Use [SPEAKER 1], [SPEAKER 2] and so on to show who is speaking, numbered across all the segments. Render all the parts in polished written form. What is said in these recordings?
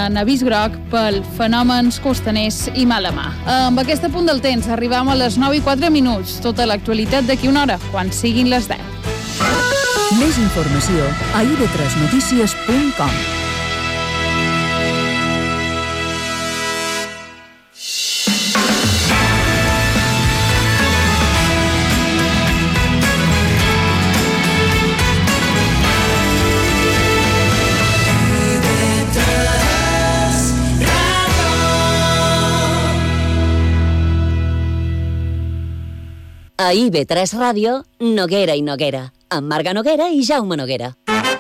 [SPEAKER 1] en avís groc pel fenòmens costaners i mala mà. Amb aquest punt del temps arribam a les 9:04. Tota l'actualitat d'aquí una hora, quan siguin les 10.
[SPEAKER 2] Més informació a ib3notícies.com.
[SPEAKER 3] A IB3 Ràdio, Noguera i Noguera, amb Marga Noguera i Jaume Noguera.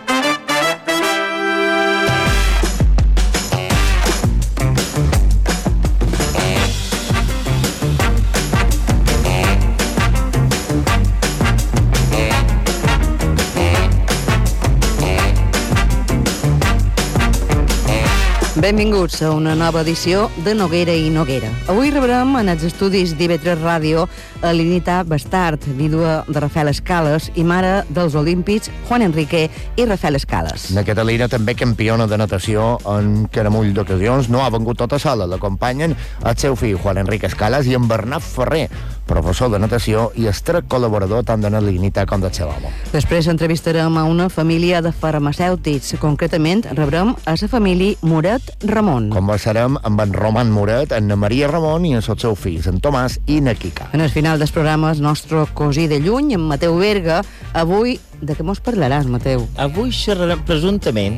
[SPEAKER 4] Benvinguts a una nova edició de Noguera i Noguera. Avui rebrem en els estudis d'IB3 Ràdio a Linita Bastard, vídua de Rafael Escales i mare dels olímpics Juan Enrique i Rafael Escales.
[SPEAKER 5] La Catalina, també campiona de natació en caramull d'ocasions, no ha vengut tota sola. L'acompanyen el seu fill Juan Enrique Escales i en Bernat Ferrer, professor de natació i estret col·laborador tant de la Linita com del seu home.
[SPEAKER 4] Després entrevistarem a una família de farmacèutics. Concretament, rebrem a la família Moret Ramon.
[SPEAKER 5] Conversarem amb en Roman Moret, en Maria Ramon i els seus fills, en Tomàs i na Quica.
[SPEAKER 4] En el final del programa, el nostre cosí de lluny, en Mateu Berga. Avui, de què mos parlaràs, Mateu?
[SPEAKER 6] Avui xerrarem presumptament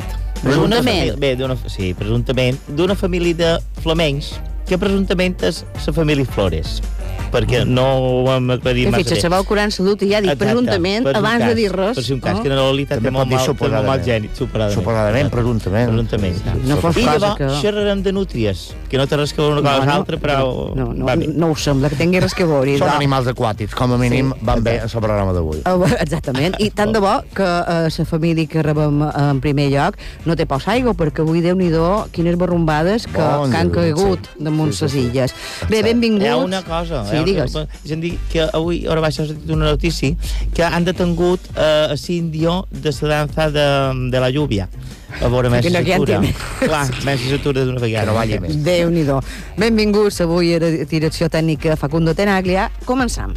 [SPEAKER 6] d'una família de flamencs que presumptament és la família Flores, perquè no ho hem aclarit massa bé.
[SPEAKER 4] Se va curant salut i ja dic presumptament abans de dir res.
[SPEAKER 6] Per si un cas, que la Lolita té molt mal gènit,
[SPEAKER 5] suposadament, presumptament.
[SPEAKER 4] No fos
[SPEAKER 6] I
[SPEAKER 4] cosa
[SPEAKER 6] llavors
[SPEAKER 4] que...
[SPEAKER 6] xerrarem de nútries, que no té res que veure una cosa amb l'altra, però...
[SPEAKER 4] No ho sembla que tingui res que veure.
[SPEAKER 5] Són animals aquàtics, com a mínim van bé al programa d'avui.
[SPEAKER 4] Exactament, i tant de bo que la família que rebem en primer lloc no té posa aigua, perquè avui, Déu-n'hi-do, quines barrumbades que han caigut damunt les illes. Bé, benvinguts.
[SPEAKER 6] Hi ha una cosa,
[SPEAKER 4] digues.
[SPEAKER 6] És a dir, que avui, ara vaig sentir una notícia, que han detengut a l'índio de la dansa de la lluvia. A veure, més s'atura. Clar, més s'atura d'una vegada.
[SPEAKER 5] Que no balli més.
[SPEAKER 4] Déu-n'hi-do. Benvinguts avui a la direcció tècnica Facundo Tenaglia. Començam.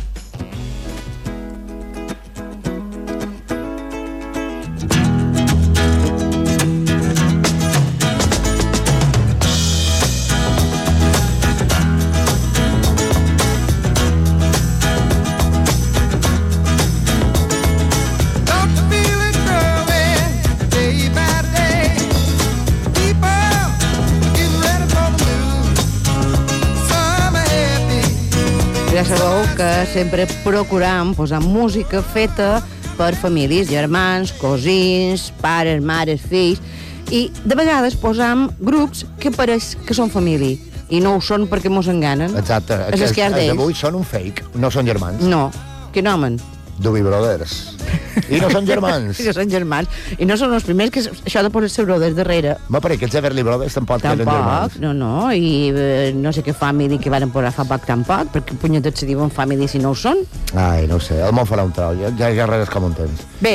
[SPEAKER 4] Ja sabeu que sempre procuram posar música feta per famílies, germans, cosins, pares, mares, fills, i de vegades posam grups que pareix que són família, i no ho són perquè mos enganen.
[SPEAKER 5] Exacte. Els d'avui són un fake, no són germans.
[SPEAKER 4] No. Quin home?
[SPEAKER 5] Doobie Brothers. I no són germans.
[SPEAKER 4] I no són germans. I no són els primers, que això de posar-se brothers darrere.
[SPEAKER 5] Va, perquè aquests Everly Brothers tampoc eren germans.
[SPEAKER 4] No, i no sé què family que van posar fa poc tampoc, perquè punyetats se diuen family si no ho són.
[SPEAKER 5] Ai, no ho sé, el món farà un trau, ja res com un temps.
[SPEAKER 4] Bé,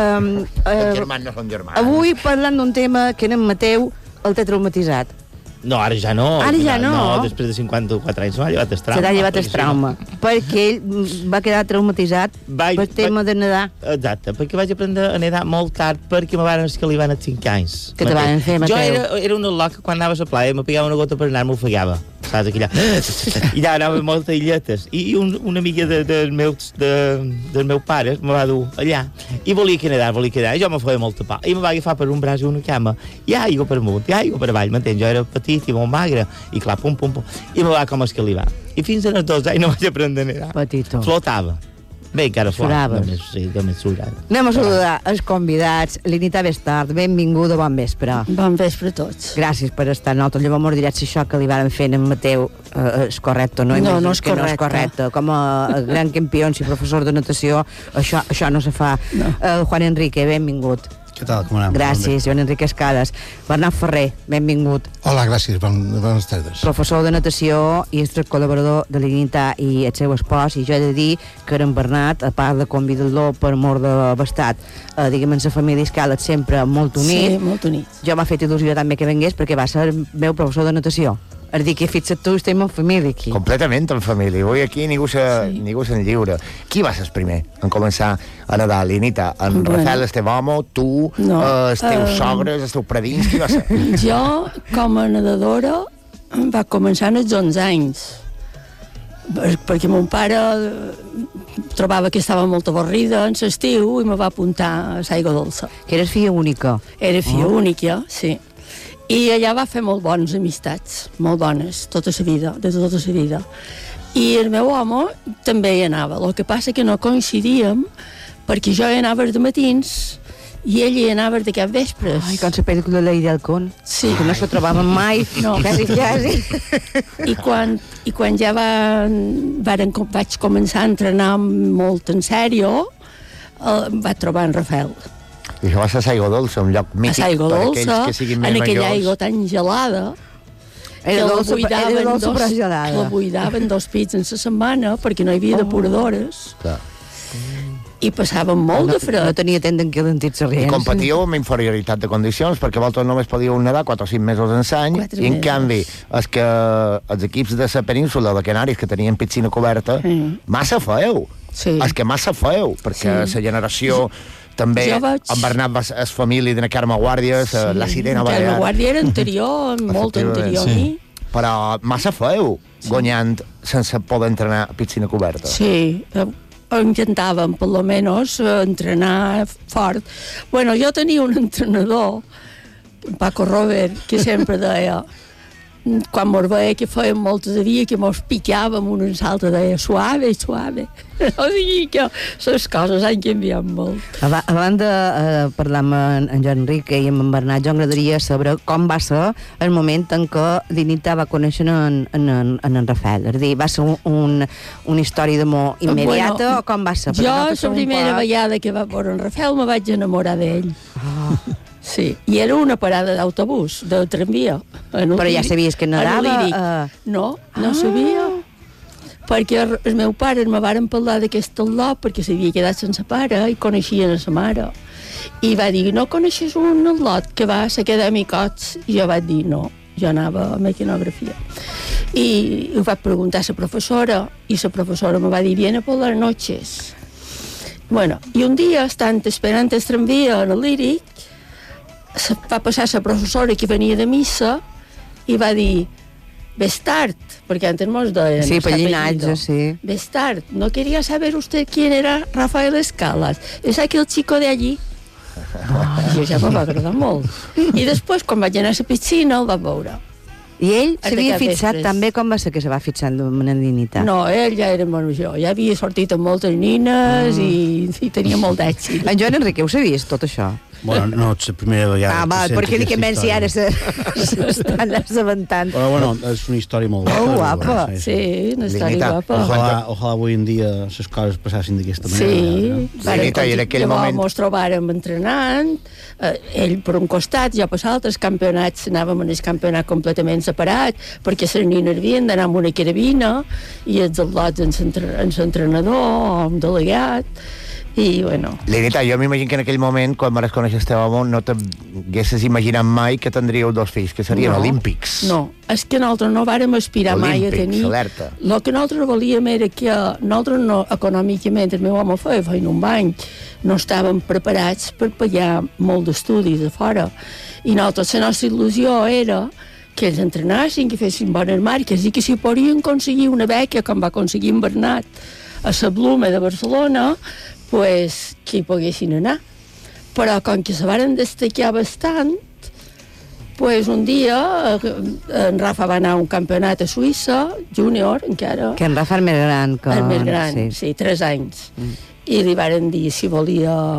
[SPEAKER 5] els germans no són germans.
[SPEAKER 4] Avui parlant d'un tema que en Mateu el té traumatitzat.
[SPEAKER 6] No, ara ja no.
[SPEAKER 4] Ara ja no.
[SPEAKER 6] No, després de 54 anys m'ha llevat el trauma.
[SPEAKER 4] Se t'ha llevat el trauma. Perquè ell va quedar traumatitzat pel tema de nedar.
[SPEAKER 6] Exacte, perquè vaig aprendre a nedar molt tard perquè me van escalivar als 5 anys.
[SPEAKER 4] Què te van fer, Mateu?
[SPEAKER 6] Jo era una loca, quan anava a la playa, me pegava una gota per anar, m'ofegava. Saps, aquella... I allà anava amb moltes illetes. I una amiga dels meus pares me va dur allà. I volia que nedar. I jo me feia molta por. I me va agafar per un braç i una cama. I aigua per amunt, i aigua per avall, m'entens? Jo era petit i molt magre. I clar, pum. I me va com escalivar. I fins als 2 anys no vaig aprendre a nedar.
[SPEAKER 4] Petitó.
[SPEAKER 6] Flotava. Bé, encara
[SPEAKER 4] Soraves.
[SPEAKER 6] només surava.
[SPEAKER 4] Anem a saludar els convidats. Linita Bastard, benvinguda, bon vespre.
[SPEAKER 7] Bon vespre a tots.
[SPEAKER 4] Gràcies per estar. Nosaltres llavors m'ho diràs si això que li varen fer en Mateu és correcte o no.
[SPEAKER 7] No, no és correcte.
[SPEAKER 4] No és correcte. Com a gran campió i professor de natació, això no se fa. No. Juan Enrique, benvingut.
[SPEAKER 7] Què tal, com anem?
[SPEAKER 4] Gràcies, Joan Enric Escales. Bernat Ferrer, benvingut.
[SPEAKER 7] Hola, gràcies, bones tardes.
[SPEAKER 4] Professor de natació i estret col·laborador de l'Ignita i el seu espòs, i jo he de dir que en Bernat, a part de convidar-lo per mort de bastat, diguem, en la família Escales sempre molt unit.
[SPEAKER 8] Sí, molt unit.
[SPEAKER 4] Jo m'ha fet il·lusió també que vengués perquè va ser el meu professor de natació. És dir, que fixa't tu, estem en família aquí.
[SPEAKER 5] Completament en família. Avui aquí ningú se'n lliure. Qui va ser el primer en començar a nedar? L'Inita, en Rafael, el teu home, tu, els teus sogres, els teus predins, qui va ser?
[SPEAKER 8] Jo, com a nedadora, va començar als 11 anys. Perquè mon pare trobava que estava molt avorrida en l'estiu i me va apuntar a l'aigua dolça.
[SPEAKER 4] Que eres filla única.
[SPEAKER 8] Era filla única, sí. I allà va fer molt bones amistats, molt bones, tota la vida, de tota la vida. I el meu home també hi anava, el que passa que no coincidíem, perquè jo hi anava de matins i ell hi anava de cap vespres.
[SPEAKER 4] Ai, com la pel·lícula de Lady Halcón.
[SPEAKER 8] Sí.
[SPEAKER 4] Que no s'ho trobàvem mai,
[SPEAKER 8] no.
[SPEAKER 4] quasi.
[SPEAKER 8] I quan ja vaig començar a entrenar molt en sèrio, vaig trobar en Rafael.
[SPEAKER 5] I això va ser a Aigua Dolça, un lloc mític per aquells que siguin més majors.
[SPEAKER 8] En aquella aigua tan gelada, la buidaven 2 pits en la setmana perquè no hi havia depuradores.
[SPEAKER 5] Clar.
[SPEAKER 8] I passaven molt de fred.
[SPEAKER 4] No tenia temps en què dentir-se rients.
[SPEAKER 5] I competíeu amb inferioritat de condicions, perquè vosaltres només podíeu nedar 4 o 5 mesos en l'any, i en canvi els equips de la península de Canàries que tenien piscina coberta, massa feu.
[SPEAKER 8] Sí.
[SPEAKER 5] És que massa feu, perquè la generació... També en Bernat és família d'una Carme Guàrdia, la Sirena Balear.
[SPEAKER 8] Carme Guàrdia era anterior, molt anterior a mi.
[SPEAKER 5] Però massa feu, guanyant sense poder entrenar a piscina coberta.
[SPEAKER 8] Sí, intentàvem, per lo menos, entrenar fort. Bueno, jo tenia un entrenador, Paco Robert, que sempre deia, quan mos veia que fèiem moltes de dia, que mos picàvem un en l'altre, deia suave, suave. O sigui que les coses han canviat molt.
[SPEAKER 4] Abans de parlar amb en Joan Enric i amb en Bernat, jo m'agradaria saber com va ser el moment en què l'Inita va conèixer en Rafael. És a dir, va ser una història d'amor immediata o com va ser?
[SPEAKER 8] Jo, la primera vegada que va veure en Rafael, me vaig enamorar d'ell. Sí, i era una parada d'autobús, de tramvia.
[SPEAKER 4] Però ja sabies que nedava?
[SPEAKER 8] No sabia. Perquè el meu pare me varen parlar d'aquest lot perquè s'havia quedat sense pare i coneixien a sa mare. I va dir, no coneixes un lot que va a Acadèmicots? I jo vaig dir, no, jo anava a mecanografia. I ho vaig preguntar a la professora i la professora me va dir, viene por las noches. Bueno, i un dia, estant esperant el tramvia en el Líric, va passar la professora que venia de missa i va dir, ves tard, porque antes nos deien...
[SPEAKER 4] Sí, pellinatge, sí.
[SPEAKER 8] Ves tard, ¿no quería saber usted quién era Rafael Escalas? Es aquel chico de allí. Jo ja me va agradar molt. I després, quan vaig anar a la piscina, el vaig veure.
[SPEAKER 4] I ell s'havia fixat també com va ser que se va fixant amb una ninitat?
[SPEAKER 8] No, ell ja era molt major. Ja havia sortit amb moltes nines i tenia molt d'èxit.
[SPEAKER 4] En Joan Enrique, ho sabies, tot això?
[SPEAKER 7] Bueno, no, és la primera vegada.
[SPEAKER 4] Va, perquè dic que menys si ara s'estan assabentant.
[SPEAKER 7] Però bueno, és una història molt guapa.
[SPEAKER 4] Oh, guapa.
[SPEAKER 8] Sí, una història guapa.
[SPEAKER 7] Ojalà avui en dia les coses passassin d'aquesta manera.
[SPEAKER 8] Sí, llavors mos trobàrem entrenant, ell per un costat, jo per l'altre, els campionats, anàvem en el campionat completament separat, perquè les nines havien d'anar amb una carabina i els atlots en l'entrenador, un delegat. I, bueno...
[SPEAKER 5] L'Inita, jo m'imagino que en aquell moment, quan vas conèixer el teu home, no t'haguessis imaginat mai que tindríeu 2 fills, que serien olímpics.
[SPEAKER 8] No, és que nosaltres no vàrem aspirar mai a tenir...
[SPEAKER 5] Alerta.
[SPEAKER 8] El que nosaltres volíem era que nosaltres no, econòmicament, el meu home feia un banc, no estàvem preparats per pagar molt d'estudis a fora. I nosaltres, la nostra il·lusió era que ells entrenassin, que fessin bones marques i que si podien aconseguir una beca, com va aconseguir en Bernat, a la Blume de Barcelona, pues, que hi poguessin anar. Però com que se varen destacar bastant, pues un dia en Rafa va anar a un campionat a Suïssa, júnior, encara.
[SPEAKER 4] Que en Rafa és més gran que...
[SPEAKER 8] El més gran, sí 3 anys. I li varen dir si volia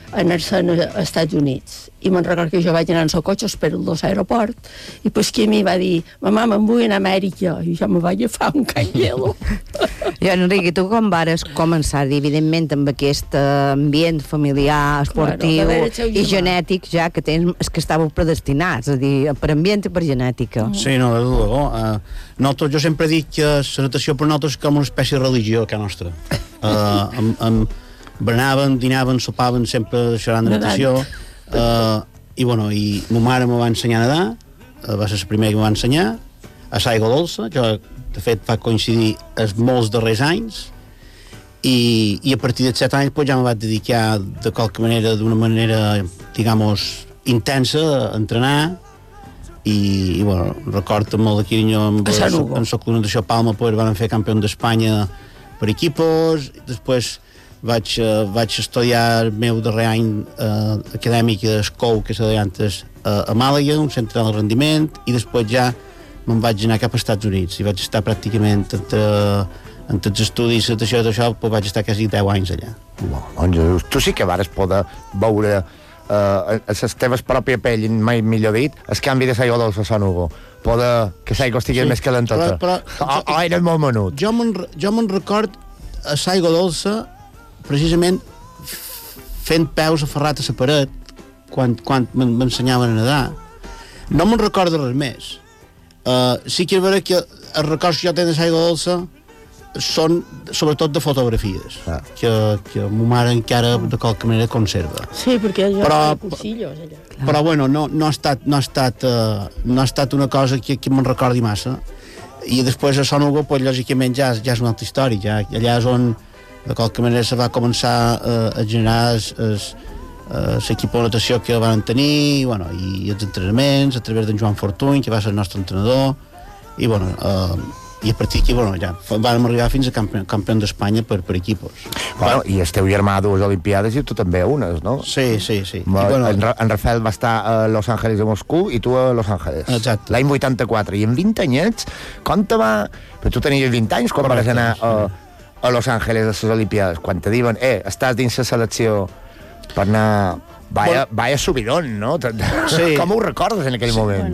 [SPEAKER 8] anar-se'n als Estats Units. I me'n recordo que jo vaig anar en el cotxe, espero a l'aeroport, i pues que a mi va dir, mamà, me'n vull anar a Amèrica, i jo me vaig agafar un canyelo.
[SPEAKER 4] Jo, Enric, i tu com vares començar, evidentment, amb aquest ambient familiar, esportiu i genètic, ja que tens, és que estàveu predestinats, és a dir, per ambient i per genètica.
[SPEAKER 7] Sí, no, de luego. Nosaltres, jo sempre dic que la natació per nosaltres és com una espècie de religió, que nostra. Berenaven, dinaven, sopaven, sempre deixaran de natació. I ma mare me va ensenyar a nedar, va ser la primera que me va ensenyar, a l'aigua dolça. Jo, de fet, va coincidir els molts darrers anys, i a partir dels 7 anys pues, ja me vaig dedicar de qualque manera, d'una manera, digamos, intensa, a entrenar, i recordo molt de carinyo amb el Club Natació Palma, pues, van fer campió d'Espanya per equipos. Després vaig estudiar el meu darrer any acadèmic de SCOU, que s'ha dit antes, a Màlaga, un centre de rendiment, i després ja me'n vaig anar cap als Estats Units, i vaig estar pràcticament entre els estudis d'això, pues vaig estar quasi 10 anys allà.
[SPEAKER 5] Doncs tu sí que vares poder veure a les teves pròpia pell, mai millor dit, el canvi de l'aigua dolça a Sant Hugo, poder que l'aigua estigui més calentota. O era molt menut?
[SPEAKER 7] Jo me'n record a l'aigua dolça precisament fent peus aferrat a la paret quan m'ensenyaven a nedar. No me'n recordo res més. Sí que és vera que els records que jo tenc de l'aigua dolça són sobretot de fotografies que ma mare encara de qualque manera conserva.
[SPEAKER 8] Sí, perquè jo feia cursillos allà.
[SPEAKER 7] Però bueno, no ha estat una cosa que me'n recordi massa. I després a Sant Hugo, pues, lògicament ja és una altra història. Allà és on de qualque manera se va començar a generar l'equip de natació que van tenir, i els entrenaments a través d'en Joan Fortuny, que va ser el nostre entrenador, i a partir d'aquí ja vam arribar fins a campió d'Espanya per equipos.
[SPEAKER 5] I el teu germà a 2 Olimpiades i tu també a unes, no?
[SPEAKER 7] Sí.
[SPEAKER 5] En Rafael va estar a Los Ángeles de Moscou i tu a Los Ángeles.
[SPEAKER 7] Exacte.
[SPEAKER 5] L'any 84. I en 20 anyets, com te va... Però tu tenies 20 anys quan vas anar a Los Ángeles a les Olimpiades, quan te diuen, estàs dins la selecció per anar... Vaya subidón, no? Sí. Com ho recordes en aquell moment?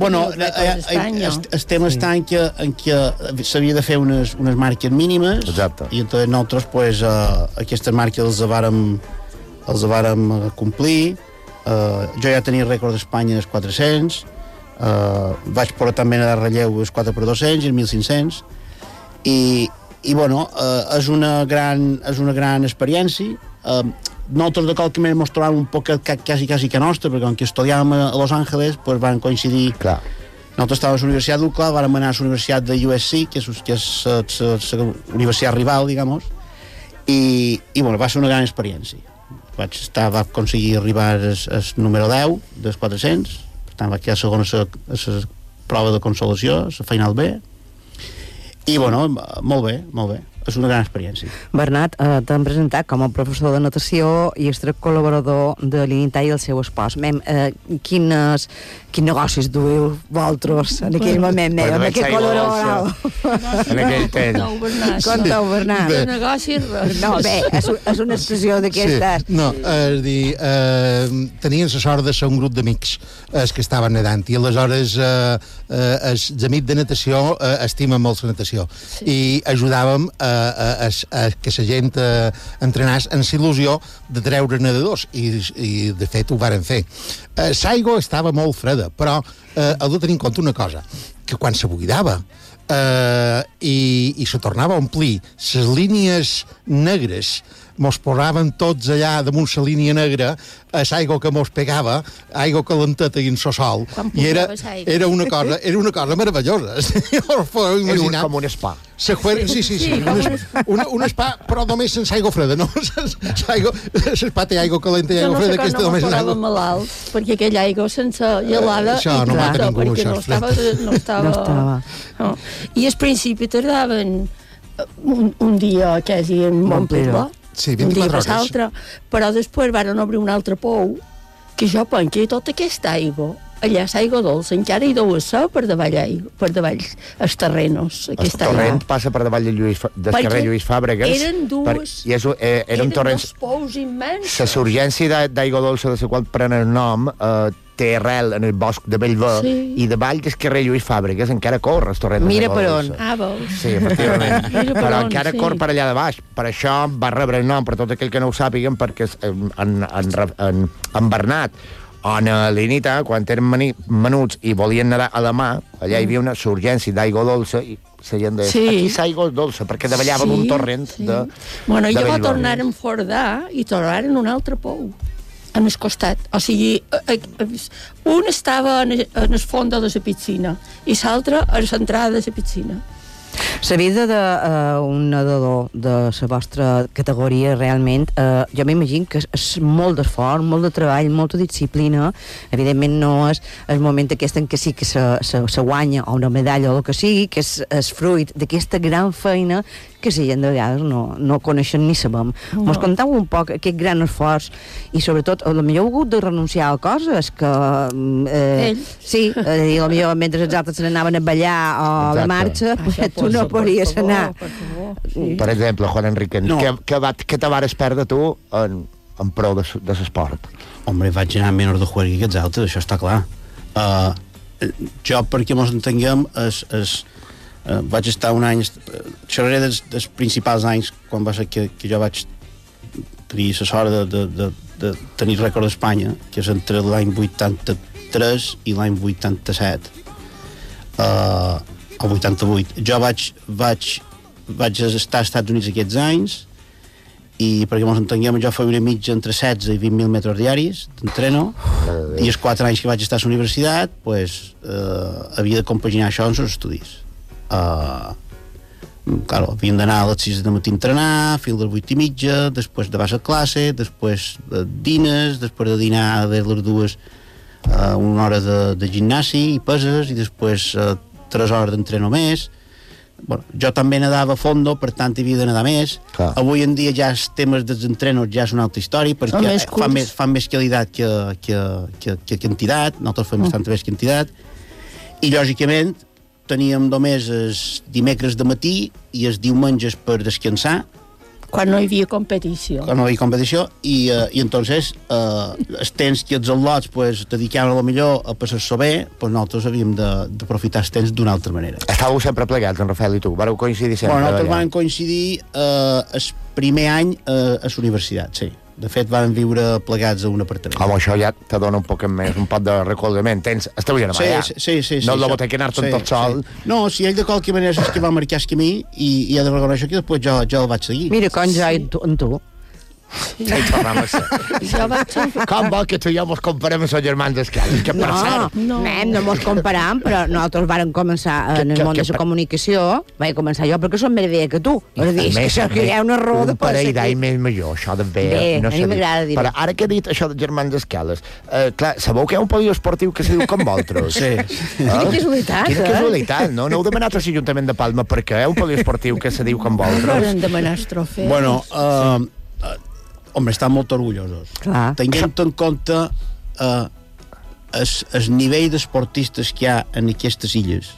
[SPEAKER 7] El tema està en què s'havia de fer unes marques mínimes.
[SPEAKER 5] Exacte.
[SPEAKER 7] I entonces nosaltres pues, aquestes marques els vàrem complir. Jo ja tenia rècord d'Espanya dels 400, vaig portar també a relleu els 4x200 i els 1500, i és una gran experiència. Nosaltres de qualque manera ens trobàvem un poc quasi que nostre, perquè com que estudiàvem a Los Ángeles, pues van coincidir.
[SPEAKER 5] Clar.
[SPEAKER 7] Nosaltres estàvem a la Universitat d'UCLA, vam anar a la Universitat de USC, que és la universitat rival, digamos, i va ser una gran experiència. Va aconseguir arribar al número 10 dels 400, per tant va quedar segon a la prova de consolació, a la final B, i molt bé. És una gran experiència.
[SPEAKER 4] Bernat, t'hem presentat com a professor de natació i extrec col·laborador de l'Initai i el seu espòs. Quins negocis dueu vosaltres en aquell moment, amb aquest color oral?
[SPEAKER 5] En aquell temps.
[SPEAKER 4] Conteu, Bernat.
[SPEAKER 8] De negocis, res.
[SPEAKER 4] No, bé, és una expressió d'aquestes.
[SPEAKER 9] No, és dir, tenien la sort de ser un grup d'amics que estaven nedant, i aleshores els amics de natació estimen molt la natació, i ajudàvem a que la gent entrenés en il·lusió de treure nedadors, i de fet ho varen fer. L'aigua estava molt freda, però heu de tenir en compte una cosa, que quan se buidava i se tornava a omplir les línies negres, mos posaven tots allà damunt la línia negra, a l'aigua que mos pegava, aigua calenteta i en sol, i era una cosa meravellosa.
[SPEAKER 5] Era com un spa.
[SPEAKER 9] Sí, un spa, però només sense aigua freda, no? L'espa té aigua calenta i aigua freda, aquesta només en aigua.
[SPEAKER 8] Jo no malalt, perquè aquella aigua sense gelada,
[SPEAKER 9] això no mata ningú,
[SPEAKER 8] perquè no estava. I al principi tardaven un dia quasi en omplir-la, un dia per l'altre, però després van obrir un altre pou, que jo penso que tota aquesta aigua allà a Aigua Dolça encara hi deu ser per davall els terrenos.
[SPEAKER 5] El torrent passa per davall del carrer Lluís Fàbregas.
[SPEAKER 8] Eren dues...
[SPEAKER 5] Eren
[SPEAKER 8] dos pous immensos.
[SPEAKER 5] La surgència d'Aigua Dolça, de la qual pren el nom, té arrel en el bosc de Bellver, i davall del carrer Lluís Fàbregas encara corre el torrent
[SPEAKER 4] Mira
[SPEAKER 5] d'Aigua Dolça.
[SPEAKER 4] per on.
[SPEAKER 8] Veus?
[SPEAKER 5] Sí, efectivament. Però encara corre per allà de baix. Per això va rebre el nom, per tot aquell que no ho sàpiguen, perquè en Bernat o en l'Inita, quan eren menuts i volien nedar a la mà, allà hi havia una surgència d'aigua dolça i seien de... Aquí s'aigua dolça, perquè davallaven un torrent de...
[SPEAKER 8] Bueno, ja va tornar a enfordar i tornaren un altre pou en el costat. O sigui, un estava en el fons de la piscina i l'altre a l'entrada de la piscina.
[SPEAKER 4] La vida d'un nedador de la vostra categoria, realment, jo m'imagino que és molt d'esforç, molt de treball, molta disciplina. Evidentment no és el moment aquest en què sí que se guanya o una medalla o el que sigui, que és fruit d'aquesta gran feina que la gent de vegades no coneixen ni sabem. Mos contau un poc aquest gran esforç i sobretot, potser heu hagut de renunciar a coses que... Sí, i potser mentre els altres se n'anaven a ballar o a la marxa, tu no podries anar.
[SPEAKER 5] Per exemple, Juan Enrique, què te vares perdre tu en pro de l'esport?
[SPEAKER 7] Home, vaig anar menys de jugar que els altres, això està clar. Jo, perquè mos entenguem, vaig estar un any... Això era dels principals anys quan va ser que jo vaig tenir la sort de tenir rècord d'Espanya, que és entre l'any 83 i l'any 87 o 88. Jo vaig estar als Estats Units aquests anys i, perquè mos entenguem, jo feia una mitja entre 16 i 20.000 metres diaris d'entreno i els 4 anys que vaig estar a la universitat havia de compaginar això amb els estudis. Claro, havíem d'anar a les 6 del matí a entrenar, fins a les 8:30, després de vas a classe, després dines, després de dinar a les 2 una hora de gimnasi i peses, i després 3 hores d'entreno més. Bueno, jo també nedava a fondo, per tant havia de nedar més. Clar. Avui en dia ja els temes dels entrenos ja és una altra història, perquè fan més qualitat que quantitat, nosaltres fem bastanta més quantitat, i lògicament teníem només els dimecres de matí i els diumenges per descansar.
[SPEAKER 8] Quan no hi havia competició.
[SPEAKER 7] I entonces els temps que els al·lots dedicaven a lo millor a passar-s'ho bé, nosaltres havíem d'aprofitar els temps d'una altra manera.
[SPEAKER 5] Estàveu sempre plegats, en Rafael i tu? Vareu coincidir sempre?
[SPEAKER 7] Bueno, nosaltres vam coincidir el primer any a la universitat, sí. De fet, vam viure plegats a un apartament.
[SPEAKER 5] Home, això ja te dona un poc de recolzament. Esteu gent allà.
[SPEAKER 7] Sí.
[SPEAKER 5] No la boteca anar-te'n tot sol.
[SPEAKER 7] No, si ell de qualque manera és que va marcar el camí i ha de reconèixer que després jo el vaig seguir.
[SPEAKER 4] Mira, com jo en tu.
[SPEAKER 5] Com vol que tu i jo mos comparem amb els germans d'Escales? Que per cert...
[SPEAKER 4] No mos comparem, però nosaltres vàrem començar en el món de la comunicació. Vaig començar jo perquè som més vella que tu. És dir, que hi ha un error de
[SPEAKER 5] per parell d'any més major, això de bé.
[SPEAKER 4] A mi m'agrada dir-ho.
[SPEAKER 5] Però ara que he dit això dels germans d'Escales, clar, sabeu que hi ha un poliesportiu que se diu com vosaltres?
[SPEAKER 7] Sí.
[SPEAKER 4] Quina casualitat,
[SPEAKER 5] Quina casualitat, no? No heu demanat a l'Ajuntament de Palma per què hi ha un poliesportiu que se diu com vosaltres?
[SPEAKER 8] No hem demanat el trofeu.
[SPEAKER 7] Bueno, home, estan molt orgullosos. Tenint en compte el nivell d'esportistes que hi ha en aquestes illes,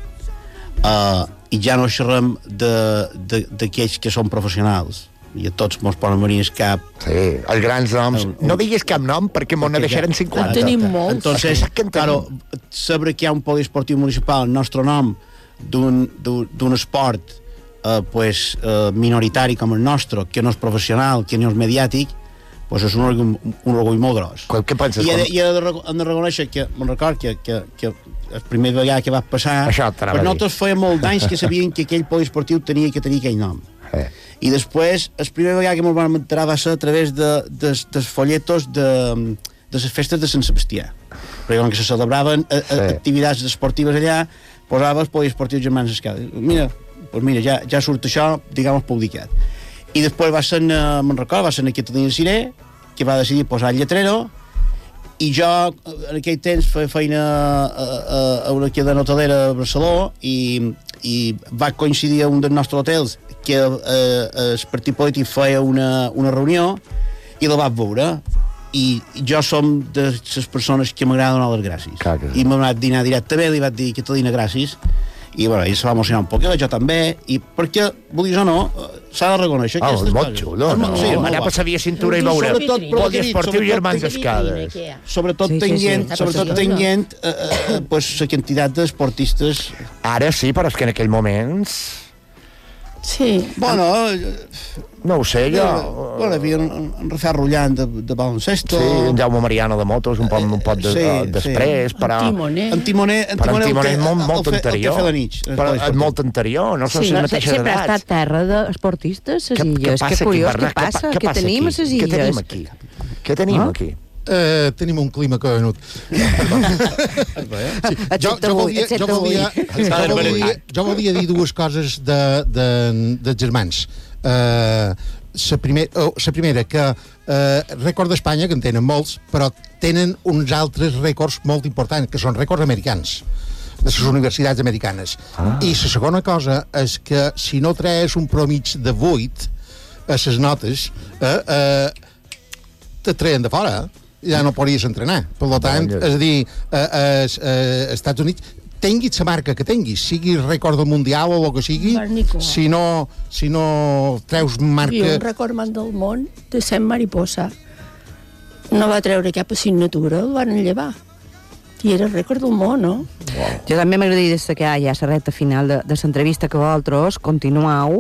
[SPEAKER 7] i ja no xerrem d'aquells que són professionals, i a tots mos poden venir al cap.
[SPEAKER 5] Sí, els grans noms. No diguis cap nom perquè m'ho deixaran 50.
[SPEAKER 8] Tenim molts.
[SPEAKER 7] Entonces, claro, saber que hi ha un poliesportiu municipal, el nostre nom, d'un esport minoritari com el nostre, que no és professional, que no és mediàtic, és un orgull molt gros.
[SPEAKER 5] Què penses?
[SPEAKER 7] I he de reconèixer que me'n record que la primera vegada que va passar, però nosaltres feia molt d'anys que sabien que aquell poliesportiu tenia que tenir aquell nom. I després, la primera vegada que ens vam enterar va ser a través dels folletos de les festes de Sant Sebastià, perquè com que se celebraven activitats esportives allà, posava els poliesportius germans d'Escales. Mira, ja surt això, diguem, publicat. I després va ser, me'n record, va ser en aquest Catalina Ciré, que va decidir posar el lletrero, i jo en aquell temps feia feina a una cadena hotelera a Barcelona i va coincidir a un dels nostres hotels que el partit polític feia una reunió i la vaig veure i jo som de les persones que m'agrada donar les gràcies. I m'ha anat a dinar directament, li vaig dir Catalina, gràcies, i bueno, ell se va emocionar un poquet, jo també, i perquè, vulguis o no, s'ha de reconèixer aquestes coses.
[SPEAKER 5] Molt xulo, no?
[SPEAKER 7] Sí,
[SPEAKER 5] anar per la via cintura i veure poliesportiu i germans escales.
[SPEAKER 7] Sobretot tenint la quantitat d'esportistes.
[SPEAKER 5] Ara sí, però és que en aquell moment...
[SPEAKER 8] Sí.
[SPEAKER 7] Bueno,
[SPEAKER 5] no ho sé, jo...
[SPEAKER 7] Bueno, hi havia en Rafael Rullant de baloncesto.
[SPEAKER 5] Sí, en Jaume Mariano de motos, un poc després, però...
[SPEAKER 7] En Timoner
[SPEAKER 5] és molt anterior. Però és molt anterior, no són les mateixes edats.
[SPEAKER 4] Sempre ha estat terra d'esportistes, les illes. Que curiós, què passa? Què tenim a les illes?
[SPEAKER 5] Què tenim aquí?
[SPEAKER 9] Tenim un clima que ha venut. Jo volia dir dues coses dels germans. La primera, que rècord d'Espanya, que en tenen molts, però tenen uns altres rècords molt importants, que són rècords americans, de les universitats americanes. I la segona cosa és que si no treus un promig de 8 a les notes, te treien de fora, ja no podries entrenar. Per tant, és a dir, als Estats Units, tinguis la marca que tinguis, sigui rècord del mundial o el que sigui, si no treus marca...
[SPEAKER 8] I un recordman del món de 100 mariposa. No va treure cap assignatura, el van enllevar. I era el rècord del món, no?
[SPEAKER 4] Jo també m'agradaria destacar ja la recta final de l'entrevista que vosaltres continueu.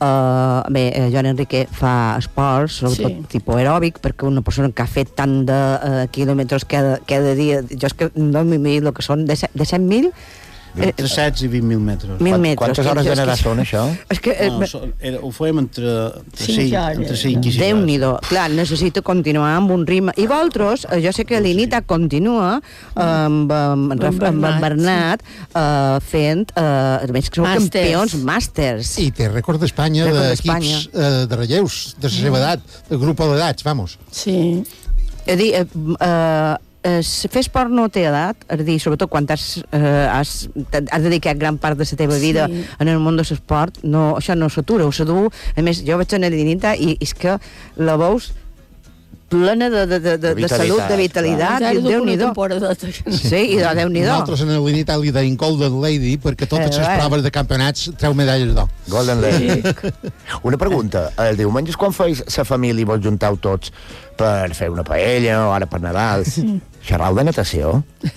[SPEAKER 4] Joan Enrique fa esports, sobretot tipus aeròbic, perquè una persona que ha fet tant de quilòmetres cada dia, jo és que no m'imagino el que són, de 100.000,
[SPEAKER 7] entre 16 i 20.000 metres.
[SPEAKER 5] Quantes hores de nedar són, això?
[SPEAKER 7] Ho fèiem entre 5 i 6 hores.
[SPEAKER 4] Déu-n'hi-do. Clar, necessita continuar amb un ritme. I vosaltres, jo sé que l'Inita continua amb Bernat fent, a més que sou campions màsters.
[SPEAKER 9] I té rècord d'Espanya d'equips de relleus, de la seva edat, de grup d'edats, vamos.
[SPEAKER 8] Sí.
[SPEAKER 4] És a dir, fer esport no té edat, és a dir, sobretot quan has dedicat gran part de la teva vida en el món de l'esport, això no s'atura, ho s'adú. A més, jo vaig anar a l'Inita i és que la veus plena de salut, de vitalitat, i Déu-n'hi-do. Sí, i Déu-n'hi-do.
[SPEAKER 9] Nosaltres en l'Inita li deim Golden Lady perquè totes les proves de campionats treu medalles d'or.
[SPEAKER 5] Golden Lady. Una pregunta, el diumenge quan feis la família i vos junteu tots per fer una paella o ara per Nadal, xerrau de natació?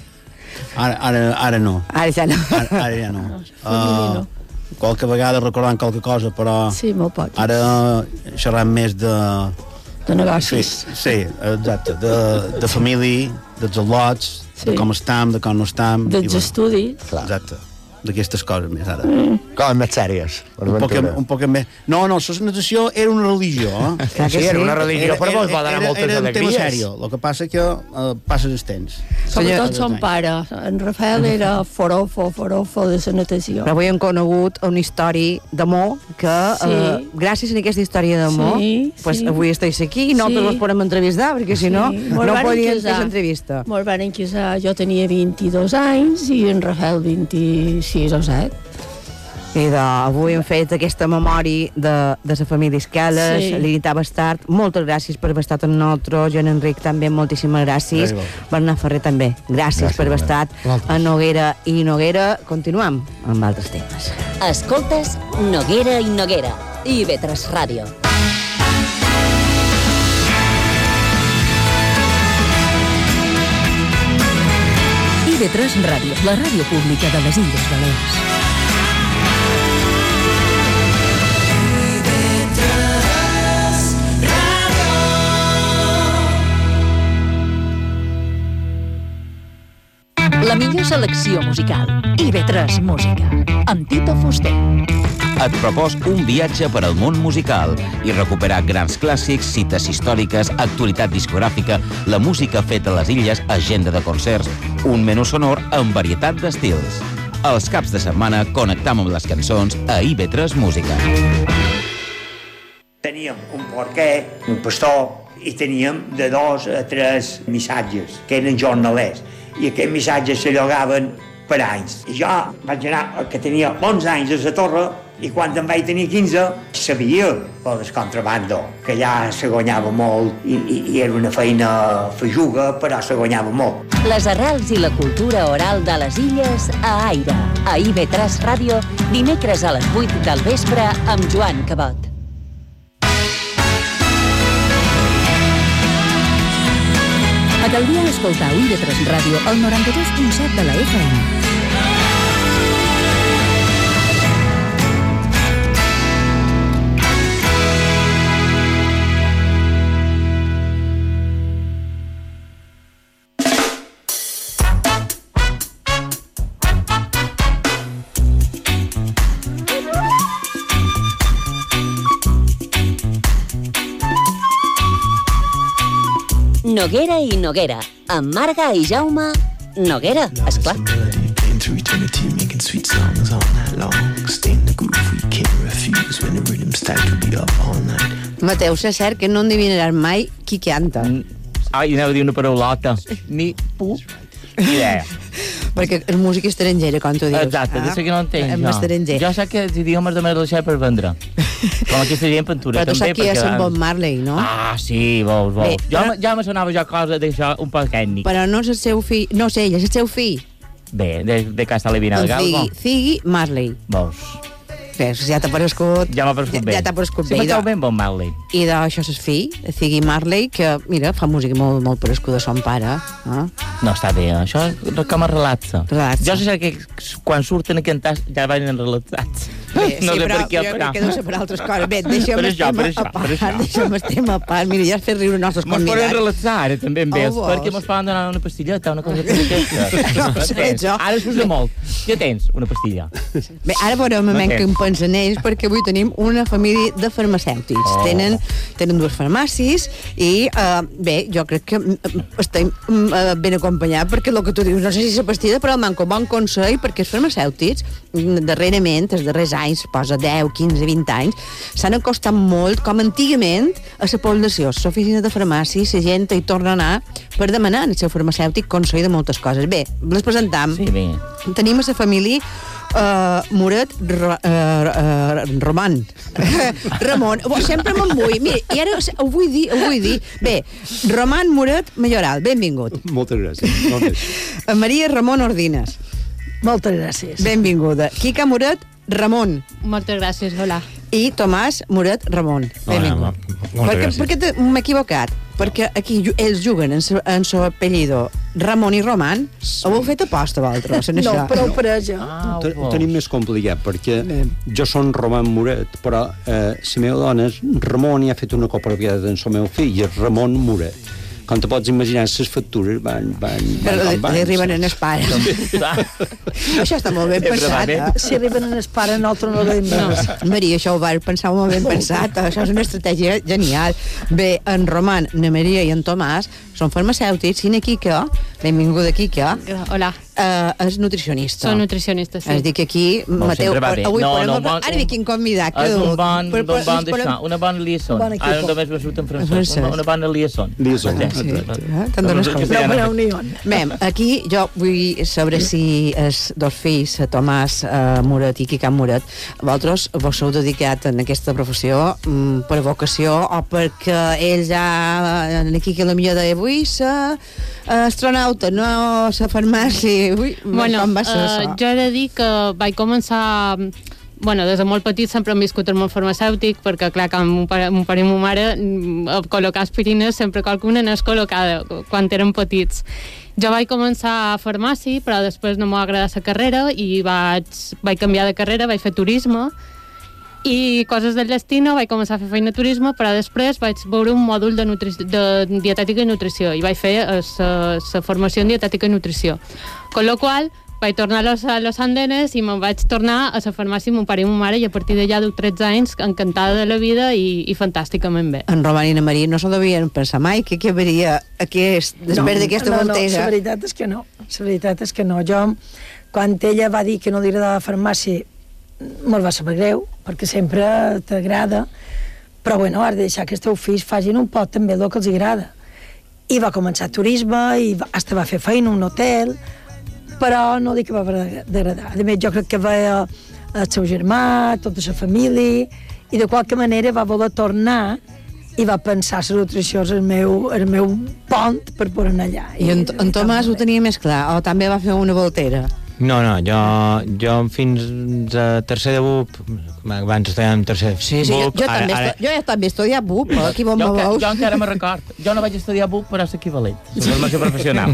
[SPEAKER 7] Ara no.
[SPEAKER 4] Ara ja no.
[SPEAKER 7] Ara ja no. Qualque vegada recordant qualque cosa, però ara xerram més de
[SPEAKER 8] negocis.
[SPEAKER 7] Sí, exacte. De família, dels al·lots, de com estam, de com no estam.
[SPEAKER 8] Dels estudis.
[SPEAKER 7] Exacte. D'aquestes coses més, ara.
[SPEAKER 5] Com més sèries.
[SPEAKER 7] Un poc més... No, la natació era una religió.
[SPEAKER 5] Sí, era una religió, però vos va donar moltes alegries.
[SPEAKER 7] Era un tema sèrio. El que passa que passes el temps.
[SPEAKER 8] Sobretot son pare. En Rafael era forofo de la natació.
[SPEAKER 4] Però avui hem conegut una història d'amor que, gràcies a aquesta història d'amor, avui estàs aquí i nosaltres els podem entrevistar, perquè si no, no podíem fer l'entrevista.
[SPEAKER 8] Molt van casar. Jo tenia 22 anys i en Rafael 26 o 7.
[SPEAKER 4] I avui hem fet aquesta memòria de la família Escales, l'Inita Bastard. Moltes gràcies per haver estat amb nosaltres. Joan Enric també, moltíssimes gràcies. Bernat Ferrer també, gràcies per haver estat a Noguera i Noguera. Continuem amb altres temes.
[SPEAKER 3] Escoltes Noguera i Noguera, IB3 Ràdio.
[SPEAKER 2] IB3 Ràdio, la ràdio pública de les Illes Balears. La millor selecció musical. IB3 Música. Amb Tito Fuster.
[SPEAKER 10] Et propos un viatge per al món musical i recuperar grans clàssics, cites històriques, actualitat discogràfica, la música feta a les illes, agenda de concerts, un menú sonor amb varietat d'estils. Els caps de setmana connectam amb les cançons a IB3 Música.
[SPEAKER 11] Teníem un porquer, un pastor, i teníem de 2 a 3 missatges, que eren jornalers. I aquests missatges se llogaven per anys. I jo vaig anar, que tenia 11 anys a la torre, i quan en vaig tenir 15 sabia el contrabando, que allà se guanyava molt i era una feina feixuga, però se guanyava molt.
[SPEAKER 3] Les arrels i la cultura oral de les illes a Aire. A IB3 Ràdio, dimecres a les 8 del vespre amb Joan Cabot.
[SPEAKER 2] A Calvià escoltau IB3 Ràdio al 92.7 de la FM.
[SPEAKER 3] Noguera i Noguera, amb Marga i Jaume Noguera, esclar.
[SPEAKER 4] Mateu, sé cert que no endivinaràs mai qui canta.
[SPEAKER 6] Ai, anava a dir una paraulota. Ni idea.
[SPEAKER 4] Perquè és música estrangera, com tu dius.
[SPEAKER 6] Exacte, de que no entenc.
[SPEAKER 4] En estranger.
[SPEAKER 6] Jo sé que els idiomes de merda per vendre. Com aquesta gent pintura.
[SPEAKER 4] Però tu saps qui és en Bob Marley, no?
[SPEAKER 6] Ah, sí, vols.
[SPEAKER 4] Bé,
[SPEAKER 6] ja me sonava jo cosa d'això un poc tècnic.
[SPEAKER 4] Però no és el seu fill, no és ell, és el seu fill.
[SPEAKER 6] Bé, de casa Levinal Galgo.
[SPEAKER 4] Ziggy Marley.
[SPEAKER 6] Vols.
[SPEAKER 4] Ja t'ha aparegut...
[SPEAKER 6] Ja m'ha aparegut bé.
[SPEAKER 4] Ja t'ha aparegut bé.
[SPEAKER 6] Sí, m'ha ben Bob Marley.
[SPEAKER 4] I d'això és el fill, Ziggy Marley, que, mira, fa música molt, molt parescuda a son pare.
[SPEAKER 6] No, està bé, això com a relaxa. Jo sé que quan surten a cantar ja van relaxats.
[SPEAKER 4] Bé,
[SPEAKER 6] no
[SPEAKER 4] sí,
[SPEAKER 6] sé
[SPEAKER 4] però
[SPEAKER 6] per què,
[SPEAKER 4] jo crec que deu ser per altres coses. Bé, deixem el tema a part. Mira, ja has fet riure els nostres convidats.
[SPEAKER 6] Mos poden relaxar, ara, també, en vez, perquè mos poden donar una pastilleta, una cosa com aquesta. Ara s'usa molt. Ja tens una pastilla.
[SPEAKER 4] Bé, ara veurem què en pensen ells, perquè avui tenim una família de farmacèutics. Tenen dues farmàcies i, bé, jo crec que estem ben acompanyats, perquè el que tu dius, no sé si és la pastilla, però manco bon consell, perquè els farmacèutics, darrerament, els darrers anys, posa 10, 15, 20 anys, s'han acostat molt, com antigament, a la població, a l'oficina de farmàcia, la gent hi torna a anar per demanar al seu farmacèutic consell de moltes coses. Bé, les presentam.
[SPEAKER 6] Sí, bé.
[SPEAKER 4] Tenim a la família Muret Roman. Ramon. Sempre me'n vull. Mira, i ara ho vull dir. Bé, Roman Muret Mayoral, benvingut.
[SPEAKER 12] Moltes gràcies.
[SPEAKER 4] Maria Ramon Ordines.
[SPEAKER 13] Moltes gràcies.
[SPEAKER 4] Benvinguda. Quica Muret Ramon.
[SPEAKER 14] Moltes gràcies, hola.
[SPEAKER 4] I Tomàs Muret Ramon. Benvingut. Per què m'he equivocat? Perquè aquí ells juguen en su apellido Ramon i Roman. Ho heu fet aposta, vosaltres?
[SPEAKER 13] No, però ho pareix,
[SPEAKER 12] ho tenim més complicat, perquè jo som Roman Muret, però la meva dona és Ramon i ha fet una copropiedad en el meu fill, i és Ramon Muret. Com te pots imaginar, les factures van
[SPEAKER 4] li arriben en espara. Això està molt ben pensat.
[SPEAKER 13] Si arriben en espara, nosaltres no veiem més.
[SPEAKER 4] Maria, això ho vas pensar molt ben pensat. Això és una estratègia genial. Bé, en Roman, na Maria i en Tomàs són farmacèutics, i en Quica, benvinguda Quica.
[SPEAKER 14] Hola.
[SPEAKER 4] És nutricionista.
[SPEAKER 14] Són nutricionistes, sí.
[SPEAKER 4] És dir, que aquí, Mateu, avui ara ve quin convidat.
[SPEAKER 6] És un bon d'això, una bona liaison. Ara només me surt en francès. Una bona liaison.
[SPEAKER 4] Te'n dones compte. Bé, aquí jo vull saber si els dos fills, Tomàs Muret i Quica Muret, vosaltres vos heu dedicat en aquesta professió per vocació o perquè ells ja, aquí que la millor d'avui, astronauta, no la farmàcia.
[SPEAKER 14] Bueno, jo he de dir que vaig començar... Bueno, des de molt petit sempre hem viscut el món farmacèutic, perquè, clar, que mon pare i ma mare a col·locar aspirines sempre qualcuna n'és col·locada quan érem petits. Jo vaig començar a farmàcia, però després no m'ha agradat la carrera i vaig canviar de carrera, vaig fer turisme, i coses del destino, vaig començar a fer feina turisme, però després vaig veure un mòdul de dietètica i nutrició, i vaig fer la formació en dietètica i nutrició. Con lo qual, vaig tornar a Los Andenes i me'n vaig tornar a la farmàcia amb mon pare i ma mare, i a partir d'allà duc 13 anys encantada de la vida i fantàsticament bé.
[SPEAKER 4] En Roman i na Maria no s'ho devien pensar mai que hi hauria després d'aquesta voltera.
[SPEAKER 13] No, la veritat és que no. La veritat és que no. Jo, quan ella va dir que no li agradava farmàcia, me'l va saber greu, perquè sempre t'agrada, però bueno, has de deixar que els teus fills facin un poc també el que els agrada. I va començar turisme, i hasta va fer feina a un hotel, però no dic que va degradar. A més, jo crec que veia el seu germà, tota la família, i de qualque manera va voler tornar i va pensar la nutrició és el meu pont per poder anar allà.
[SPEAKER 4] I en Tomàs ho tenia més clar, o també va fer una voltera?
[SPEAKER 15] No, jo fins a tercer de BUP, abans estudiàvem tercer BUP...
[SPEAKER 4] Jo també he estudiat BUP, aquí on me veus.
[SPEAKER 6] Jo encara me record, jo no vaig estudiar BUP, però és equivalent, la formació professional.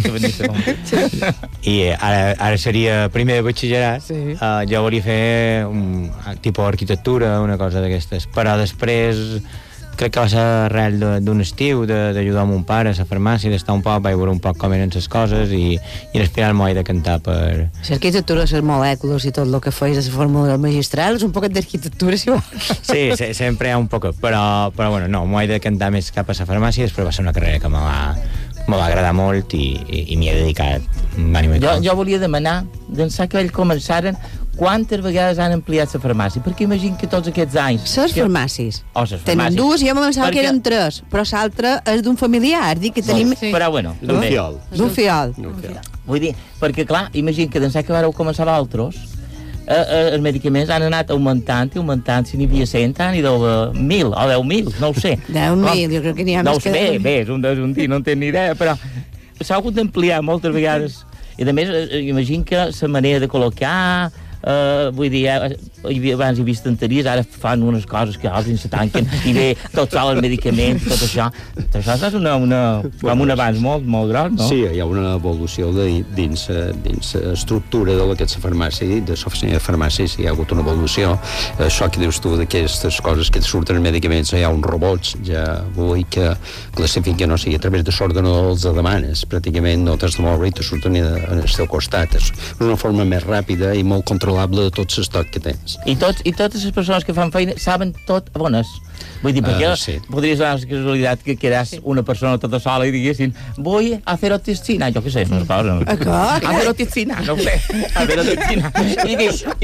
[SPEAKER 15] I ara seria primer de batxillerat, jo volia fer un tipus d'arquitectura, una cosa d'aquestes, però després... crec que va ser arrel d'un estiu d'ajudar mon pare a la farmàcia, d'estar un poc, vaig veure un poc com eren les coses i en espiral m'ho he de cantar per...
[SPEAKER 4] L'arquitectura, les molècules i tot el que feies a la fórmula magistral és un poquet d'arquitectura, si vols.
[SPEAKER 15] Sí, sempre hi ha un poc, però bueno, no, m'ho he de cantar més cap a la farmàcia i després va ser una carrera que me va agradar molt i m'hi he dedicat ànima i tot.
[SPEAKER 6] Jo volia demanar, d'ençà que ells començaren, quantes vegades han ampliat la farmàcia? Perquè imagino que tots aquests anys...
[SPEAKER 4] Les farmàcies.
[SPEAKER 6] Tenen
[SPEAKER 4] dues, jo me pensava que eren tres, però l'altra és d'un familiar, dic que tenim...
[SPEAKER 6] Però bueno,
[SPEAKER 7] d'un fiol.
[SPEAKER 4] D'un fiol.
[SPEAKER 6] Vull dir, perquè clar, imagino que d'ençà que vareu començar altres, els medicaments han anat augmentant, si n'hi havia 100, n'hi deu 1.000 o 10.000, no ho sé.
[SPEAKER 4] 10.000, jo crec que n'hi ha més que 10.000.
[SPEAKER 6] Bé, és un dir, no en tenc ni idea, però s'ha hagut d'ampliar moltes vegades. I a més, imagino que la manera de col·locar... vull dir, abans he vist estanteries, ara fan unes coses que altres se tanquen i bé, tot sol els medicaments, tot això és com un avanç molt gros, no?
[SPEAKER 12] Sí, hi ha una evolució dins l'estructura de la que és la farmàcia, de l'oficina de farmàcia, hi ha hagut una evolució. Això que dius tu d'aquestes coses que et surten els medicaments, hi ha uns robots, ja vull que classifiquen, o sigui, a través de l'ordenador els demanes, pràcticament no t'has de moure i te surten al teu costat. És una forma més ràpida i molt controlable de tot l'estoc que tens.
[SPEAKER 6] I totes les persones que fan feina saben tot a bones. Vull dir, perquè podries donar la casualitat que quedas una persona tota sola i diguessin voy a hacer oticina, jo què sé, no cosa. Hacer oticina, no sé, hacer oticina. I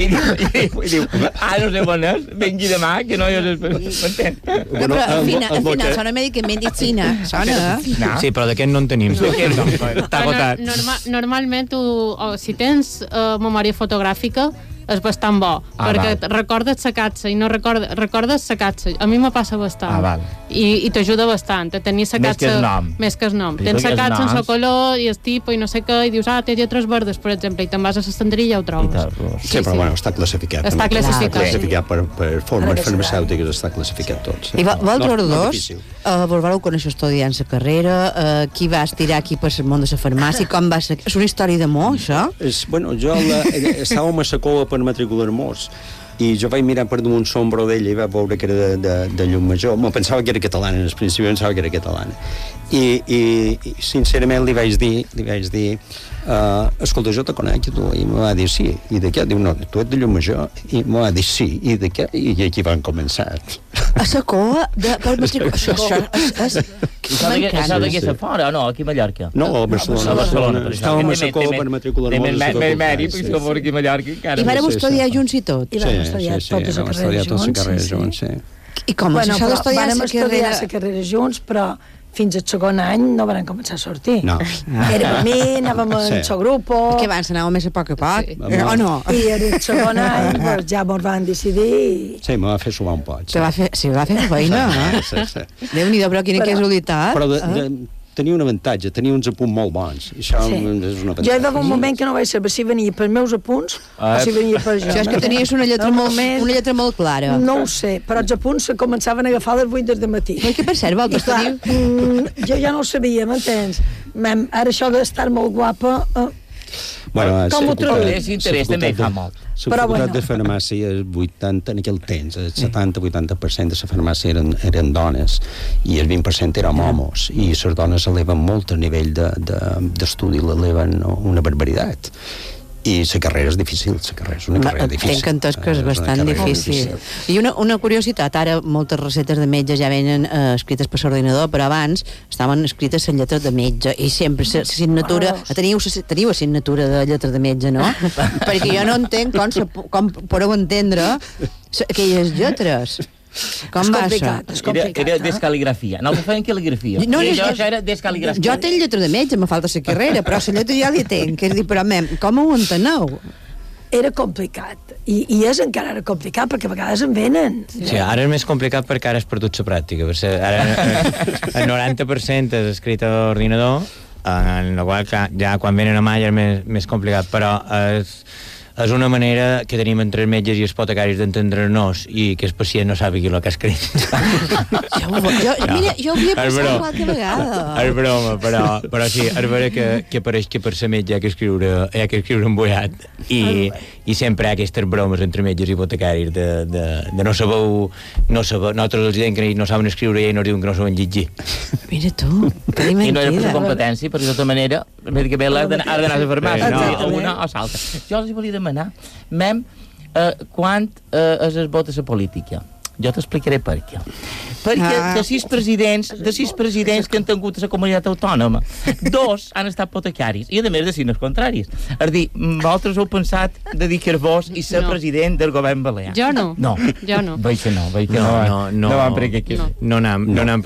[SPEAKER 6] diu, no sé bones, vengui demà, que no jo m'entén.
[SPEAKER 4] Però al final sona medicina, sona.
[SPEAKER 15] Sí, però d'aquest no en tenim. Està agotat.
[SPEAKER 14] Normalment, si tens memòria fotogràfica, és bastant bo, perquè recordes la catxa i no recordes la catxa. A mi me passa bastant. I t'ajuda bastant a tenir la catxa més que el nom. Tens la catxa en el color i el tipus i no sé què, i dius, té lletres verdes, per exemple, i te'n vas a l'estanteria i ja ho trobes.
[SPEAKER 12] Sí, però bueno, està classificat.
[SPEAKER 14] Està
[SPEAKER 12] classificat per formes farmacèutiques, està classificat tot.
[SPEAKER 4] I vosaltres dos, vos vareu conèixer estudiant la carrera, qui va estirar aquí per el món de la farmàcia, com va ser? És una història d'amor, això?
[SPEAKER 12] Bueno, jo estàvem a la cova per matricular-nos i jo vaig mirar per damunt l'ombra d'ella i vaig veure que era de Llucmajor. Me pensava que era catalana, en el principi pensava que era catalana. I sincerament li vaig dir escolta, jo te conec, i tu, i me va dir sí, i de què? Diu, no, tu ets de Llucmajor, i me va dir sí, i de què? I aquí van començar.
[SPEAKER 4] A la cova per matricular.
[SPEAKER 6] Això d'aquí a fora o no? Aquí a Mallorca?
[SPEAKER 12] No, a Barcelona. Estàvem a la cova per matricular-nos.
[SPEAKER 6] Més mèrit, perquè som aquí a Mallorca.
[SPEAKER 4] I vàrem estudiar junts i tot?
[SPEAKER 13] I vàrem estudiar totes les carreres junts.
[SPEAKER 4] I com? Això d'estudiar
[SPEAKER 13] la carrera junts, però fins al segon any no van començar a sortir.
[SPEAKER 12] No.
[SPEAKER 13] Érem a mi, anàvem en el grup...
[SPEAKER 4] Que abans anàvem més a poc, o no?
[SPEAKER 13] I el segon any ja mos van decidir...
[SPEAKER 12] Sí, me va fer suar un poc.
[SPEAKER 4] Va fer feina,
[SPEAKER 12] eh?
[SPEAKER 4] Déu-n'hi-do, però quina casualitat.
[SPEAKER 12] Però tenia un avantatge, tenia uns apunts molt bons. Això és un avantatge.
[SPEAKER 13] Jo hi va haver un moment que no vaig saber si venia pels meus apunts o si venia per jo.
[SPEAKER 4] Això és que tenies una lletra molt clara.
[SPEAKER 13] No ho sé, però els apunts se començaven a agafar a les 8 del matí.
[SPEAKER 4] Però que per cert, vols estudiar?
[SPEAKER 13] Jo ja no ho sabia, m'entens? Ara això d'estar molt guapa... Com ho trobes?
[SPEAKER 6] Interès també fa molt.
[SPEAKER 12] La facultat de farmàcia és 80, en aquell temps, el 70-80% de la farmàcia eren dones i el 20% eren homes, i les dones eleven molt el nivell d'estudi, l'eleven una barbaritat. I la carrera és difícil, la carrera és una carrera difícil.
[SPEAKER 4] Tinc entès que és bastant difícil. I una curiositat, ara moltes receptes de metge ja venen escrites per l'ordinador, però abans estaven escrites en lletres de metge, i sempre l'assignatura... Teniu assignatura de lletres de metge, no? Perquè jo no entenc com podeu entendre aquelles lletres. Com va això?
[SPEAKER 6] Era descal·ligrafia. Nosaltres feien cal·ligrafia. Això era descal·ligrafia.
[SPEAKER 4] Jo tenc lletra de metge, me falta la carrera, però la lletra ja la tenc. És dir, però, com ho enteneu?
[SPEAKER 13] Era complicat. I és encara ara complicat, perquè a vegades en venen.
[SPEAKER 15] Sí, ara és més complicat perquè ara has perdut la pràctica. Ara el 90% és escrit a l'ordinador, en la qual, clar, ja quan venen a mà ja és més complicat, però és una manera que tenim entre els metges i els hipotecaris d'entendre-nos i que el pacient no sàpiga el que ha escrit.
[SPEAKER 4] Mira, jo ho havia passat qualque vegada.
[SPEAKER 15] És broma, però sí, és vera que pareix que per ser metge hi ha que escriure embullat i sempre hi ha aquestes bromes entre metges i hipotecaris de no sabeu, nosaltres els diem que no saben escriure i ells nos diuen que no saben llegir.
[SPEAKER 4] Mira tu, que mentida.
[SPEAKER 6] I no era per la competència, perquè de tota manera el medicament ha d'anar a la farmàcia, o una o l'altra. Jo els volia demanar, quan es vota la política? Jo t'explicaré per què. Perquè de sis presidents que han tingut a la comunitat autònoma, 2 han estat hipotecaris, i a més de signes contraris. És dir, vosaltres heu pensat dedicar-vos i ser president del govern balear?
[SPEAKER 14] Jo no.
[SPEAKER 6] No.
[SPEAKER 14] Jo no.
[SPEAKER 6] Veig que no. No van per aquest camí.
[SPEAKER 15] No anam per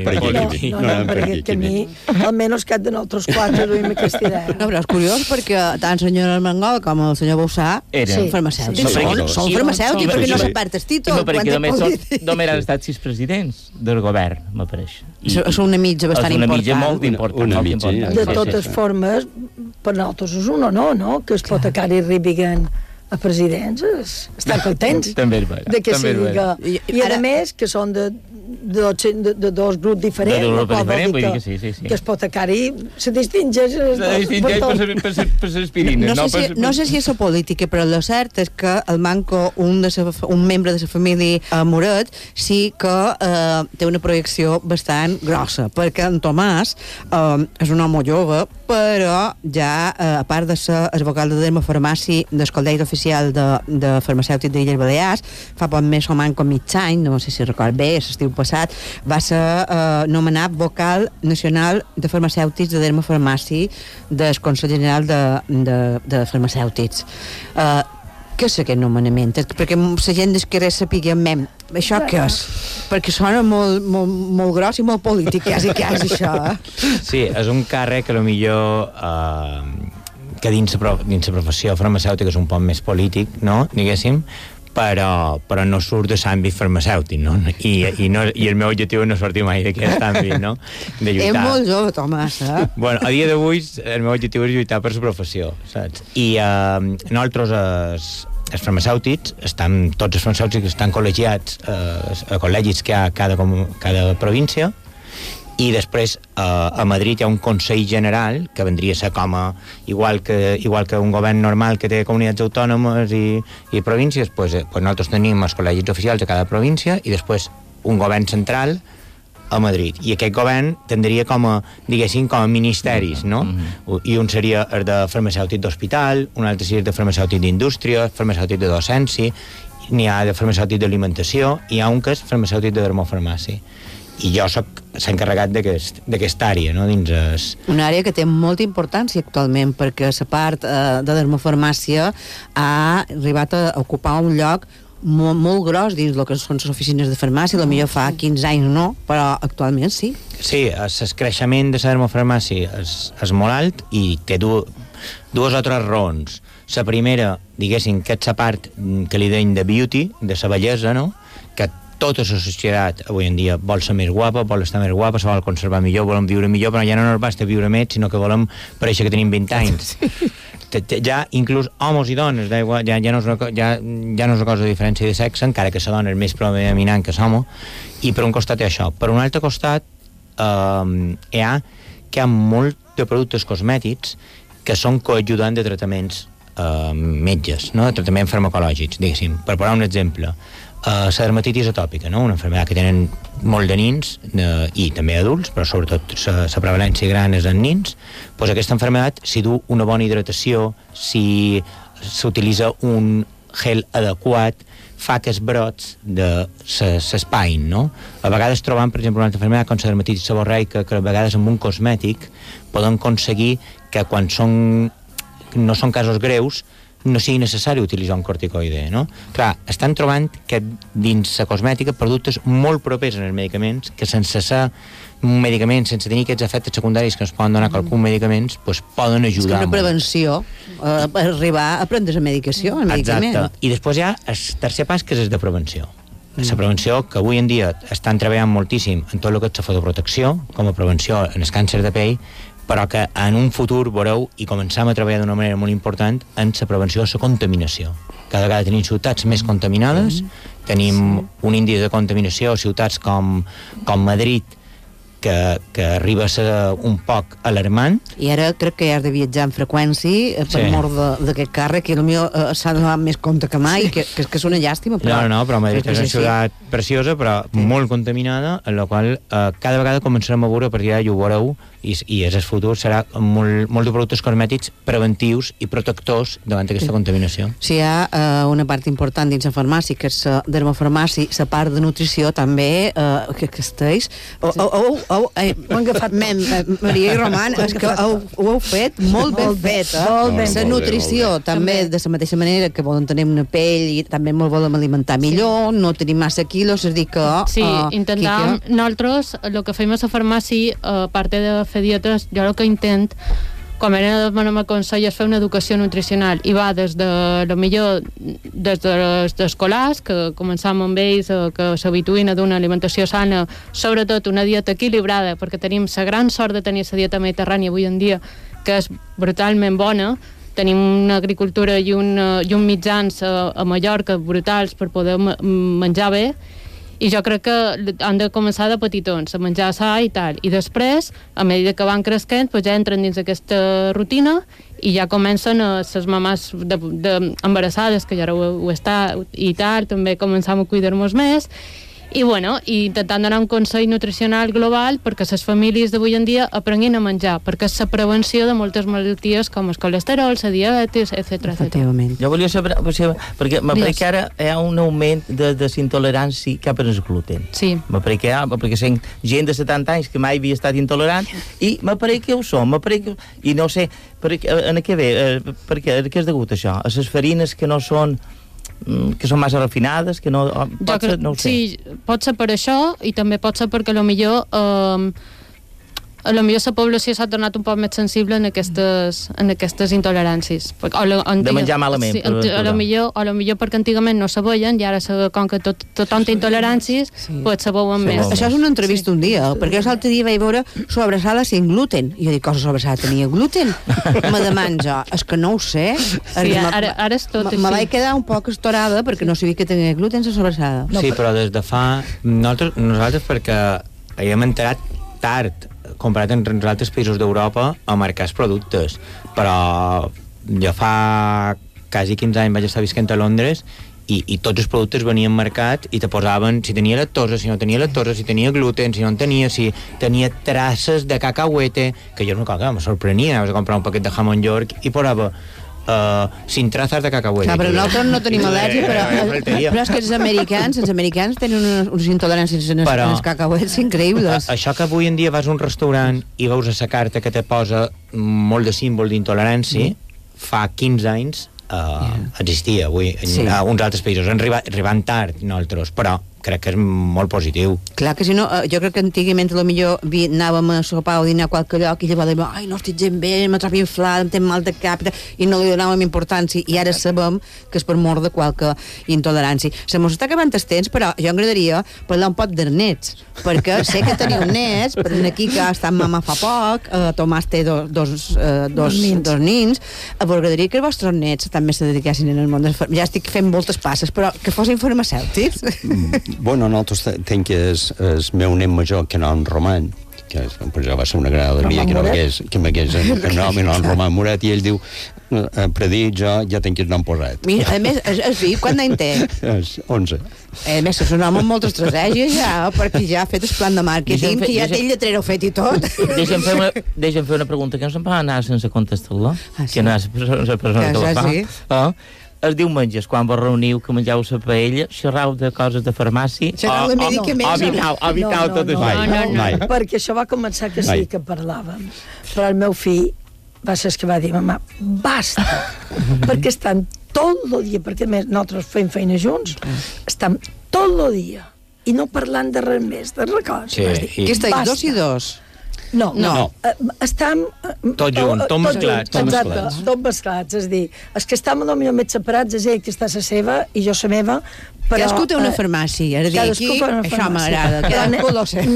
[SPEAKER 13] aquest camí. Almenys cap de nosaltres 4 duim aquesta idea.
[SPEAKER 4] No, però és curiós perquè tant el senyor Armengol com el senyor Boussà són farmacèutics. Són farmacèutics perquè no s'apart el títol.
[SPEAKER 6] Només han estat 6 presidents del govern, m'apareix.
[SPEAKER 4] És una mitja bastant important.
[SPEAKER 6] És una mitja molt important.
[SPEAKER 13] De totes formes, per nosaltres és un honor, no?, que els hipotecaris arribin a presidents, estan contents de que se diga. I a més, que són de dos grups diferents,
[SPEAKER 6] vull dir que sí.
[SPEAKER 13] Que el hipotecari se distingeix
[SPEAKER 6] per l'aspirina.
[SPEAKER 4] No sé si és la política, però el cert és que el Manco, un membre de la família Moret, sí que té una projecció bastant grossa, perquè en Tomàs és un home jove, però ja, a part de ser el vocal de Dermofarmàcia del Col·legi Oficial de Farmacèutics d'Illes Balears, fa poc més o manco mig any, no sé si record bé, l'estiu passat, va ser nomenat vocal nacional de farmacèutics de Dermofarmàcia del Consell General de Farmacèutics. Què és aquest nomenament? Perquè la gent d'esquerra sapigui això què és? Perquè sona molt gros i molt polític, quasi això.
[SPEAKER 15] Sí, és un càrrec que potser que dins la professió farmacèutica és un poc més polític, no?, diguéssim, però no surt de l'àmbit farmacèutic, no? I el meu objectiu no sortir mai d'aquest àmbit, no?, de lluitar.
[SPEAKER 4] És molt jove, Tomàs,
[SPEAKER 15] Bueno, a dia d'avui el meu objectiu és lluitar per la professió, saps? I nosaltres, els farmacèutics, tots els farmacèutics estan col·legiats a col·legis que hi ha a cada província, i després a Madrid hi ha un Consell General que vendria a ser igual que un govern normal que té comunitats autònomes i províncies, pues nosaltres tenim els col·legis oficials de cada província i després un govern central a Madrid, i aquest govern tindria diguéssim, com a ministeris, no? I un seria el de farmacèutic d'hospital, un altre seria de farmacèutic d'indústria, farmacèutic de docència, n'hi ha de farmacèutic d'alimentació, i hi ha un que és farmacèutic de dermofarmàcia. I jo soc l'encarregat d'aquesta àrea, no?, dins
[SPEAKER 4] una àrea que té molta importància actualment, perquè la part de dermofarmàcia ha arribat a ocupar un lloc molt gros dins el que són les oficines de farmàcia. Potser fa 15 anys no, però actualment sí.
[SPEAKER 15] Sí, el creixement de la dermofarmàcia és molt alt i té dues o tres raons. La primera, diguéssim, que és la part que li deien de beauty, de la bellesa, no?, que tota la societat avui en dia vol ser més guapa, vol estar més guapa, se vol conservar millor, volem viure millor, però ja no ens basta viure més, sinó que volem parèixer que tenim 20 anys. Ja, inclús homes i dones, ja no és una cosa de diferència de sexe, encara que la dona és més predominant que l'home, i per un costat és això. Per un altre costat, hi ha molt de productes cosmètics que són coajudants de tractaments metges, no?, de tractaments farmacològics, diguéssim. Per posar un exemple, la dermatitis atòpica, no?, una malaltia que tenen molt de nins i també adults, però sobretot la prevalència gran és en nins. Doncs aquesta malaltia, si du una bona hidratació, si s'utilitza un gel adequat, fa que els brots s'espain, no? A vegades trobam, per exemple, una altra malaltia com la dermatitis seborreica, que a vegades amb un cosmètic poden aconseguir que quan no són casos greus, no sigui necessari utilitzar un corticoide, no? Clar, estan trobant que dins la cosmètica productes molt propers als medicaments, que sense ser un medicament, sense tenir aquests efectes secundaris que ens poden donar qualcun medicaments, doncs poden ajudar.
[SPEAKER 4] És que una prevenció, arribar a prendre la medicació, el medicament.
[SPEAKER 15] Exacte. I després hi ha el tercer pas, que és el de prevenció. La prevenció, que avui en dia estan treballant moltíssim en tot el que és la fotoprotecció, com a prevenció en el càncer de pell, però que en un futur veureu i començam a treballar d'una manera molt important en la prevenció de la contaminació. Cada vegada tenim ciutats més contaminades, tenim un índex de contaminació a ciutats com Madrid, que arriba a ser un poc alarmant.
[SPEAKER 4] I ara crec que ja has de viatjar en freqüència per mort d'aquest càrrec, i potser s'ha de donar més compte que mai, que és una llàstima. Però...
[SPEAKER 15] No, però Madrid és una ciutat preciosa, però molt contaminada, en la qual cada vegada començarem a veure, a partir d'ara ho veureu, i és el futur, serà molt de productes cosmètics preventius i protectors davant d'aquesta contaminació.
[SPEAKER 4] Si hi ha una part important dins la farmàcia, que és la dermofarmàcia, la part de nutrició també, que esteix...
[SPEAKER 13] M'han agafat
[SPEAKER 4] Maria i Roman, és que ho heu fet molt ben fet. La nutrició també, de la mateixa manera que volen tenir una pell i també molt volem alimentar millor, no tenir massa quilos, és a dir que...
[SPEAKER 14] Sí, intentam, nosaltres, el que fem a la farmàcia, a part de fer dietes, jo el que intent, com era m'aconselles fer una educació nutricional, i va des de lo millor des dels escolars, que començam amb ells que s'habituïn a d'una alimentació sana, sobretot una dieta equilibrada, perquè tenim la gran sort de tenir la dieta mediterrània avui en dia, que és brutalment bona. Tenim una agricultura i un mitjans a Mallorca brutals per poder menjar bé, i jo crec que han de començar de petitons, a menjar sa i tal, i després, a mesura que van creixent, ja entren dins aquesta rutina i ja comencen les mamàs embarassades, que ja ho està i tal, també començam a cuidar-nos més, i intentant donar un consell nutricional global perquè les famílies d'avui en dia aprenguin a menjar, perquè és la prevenció de moltes malalties com el colesterol, la diabetis, etc.
[SPEAKER 6] Jo volia saber, perquè m'apareix que ara hi ha un augment de intolerància cap al gluten.
[SPEAKER 14] Sí.
[SPEAKER 6] M'apareix que hi ha, perquè sent gent de 70 anys que mai havia estat intolerant, i m'apareix que ho som, i no sé, en què ve, perquè què és degut a això? A les farines que no són massa refinades, que no... no ho sé.
[SPEAKER 14] Sí, pot ser per això, i també pot ser perquè potser la població s'ha tornat un poc més sensible en aquestes intoleràncies.
[SPEAKER 6] De menjar malament.
[SPEAKER 14] Sí, potser perquè antigament no se veien, i ara com que tothom té intoleràncies, pues se veuen més.
[SPEAKER 4] Això és una entrevista un dia, perquè l'altre dia vaig veure sobrassada sin gluten, i jo dic, cosa sobrassada tenia gluten? Me demano jo, és que no ho sé.
[SPEAKER 14] Sí, ara és tot així.
[SPEAKER 4] Me vaig quedar un poc estorada perquè no sabia que tenia gluten la sobrassada.
[SPEAKER 15] Sí, però des de fa... Nosaltres perquè hem enterat tard, comparat amb els altres països d'Europa, a marcar els productes. Però jo fa quasi 15 anys vaig estar visquent a Londres i tots els productes venien marcats i te posaven si tenia lactosa, si no tenia lactosa, si tenia gluten, si no en tenia, si tenia traces de cacahuete, que jo no me sorprenia, anaves a comprar un paquet de jamón york i posava sin trazas de cacahuete.
[SPEAKER 4] Clar, però nosaltres no tenim al·lèrgia, però és que els americans tenen unes intoleràncies en els cacahuets increïbles.
[SPEAKER 15] Això que avui en dia vas a un restaurant i veus a la carta que te posa molt de símbol d'intolerància, fa 15 anys existia avui en uns altres països, arribant tard nosaltres, però crec que és molt positiu.
[SPEAKER 4] Clar que si no, jo crec que antigament potser anàvem a sopar o dinar a qualque lloc i llavors dèiem, ai, no estic gent bé, me trobo inflat, em tenc mal de cap, i no li donàvem importància, i ara sabem que és per mort de qualque intolerància. Se mos està acabant el temps, però jo m'agradaria parlar un poc dels nets, perquè sé que teniu nets, per aquí que ha estat mama fa poc, Tomàs té dos nins, m'agradaria que els vostres nets també se dediquessin en el món ja estic fent moltes passes, però que fossin farmacèutics.
[SPEAKER 12] Bueno, nosaltres tenim que el meu net major, que no en Roman, que ja va ser una gran alegria que m'hagués el nom i no en Roman Moret, i ell diu, per dir, jo ja tinc el nom posat.
[SPEAKER 4] A més, el fill, quant any té?
[SPEAKER 12] 11.
[SPEAKER 4] A més, és un home amb molta estratègia ja, perquè ja ha fet el plan de màrqueting, que ja té el lletrero fet i tot.
[SPEAKER 6] Deixa'm fer una pregunta, que no se'n va anar sense contestar-la, que no és la persona que la fa. Els diumenges, quan vos reuniu, que mengeu la paella, xerrau de coses de farmàcia, o vital tot això.
[SPEAKER 13] No, perquè això va començar que sí que parlàvem. Però el meu fill va ser que va dir, mamà, basta, perquè estan tot el dia, perquè a més nosaltres fem feina junts, estem tot el dia, i no parlant de res més, de res cosa.
[SPEAKER 4] Sí, que esteu dos i dos?
[SPEAKER 13] No. Estem...
[SPEAKER 15] Tot junt, tot mesclats.
[SPEAKER 13] Exacte, tot mesclats, és a dir, els que estem potser més separats és ell que està a la seva i jo a la meva, però...
[SPEAKER 4] Cadascú té una farmàcia, és a dir, aquí això m'agrada, cadascú lo sé.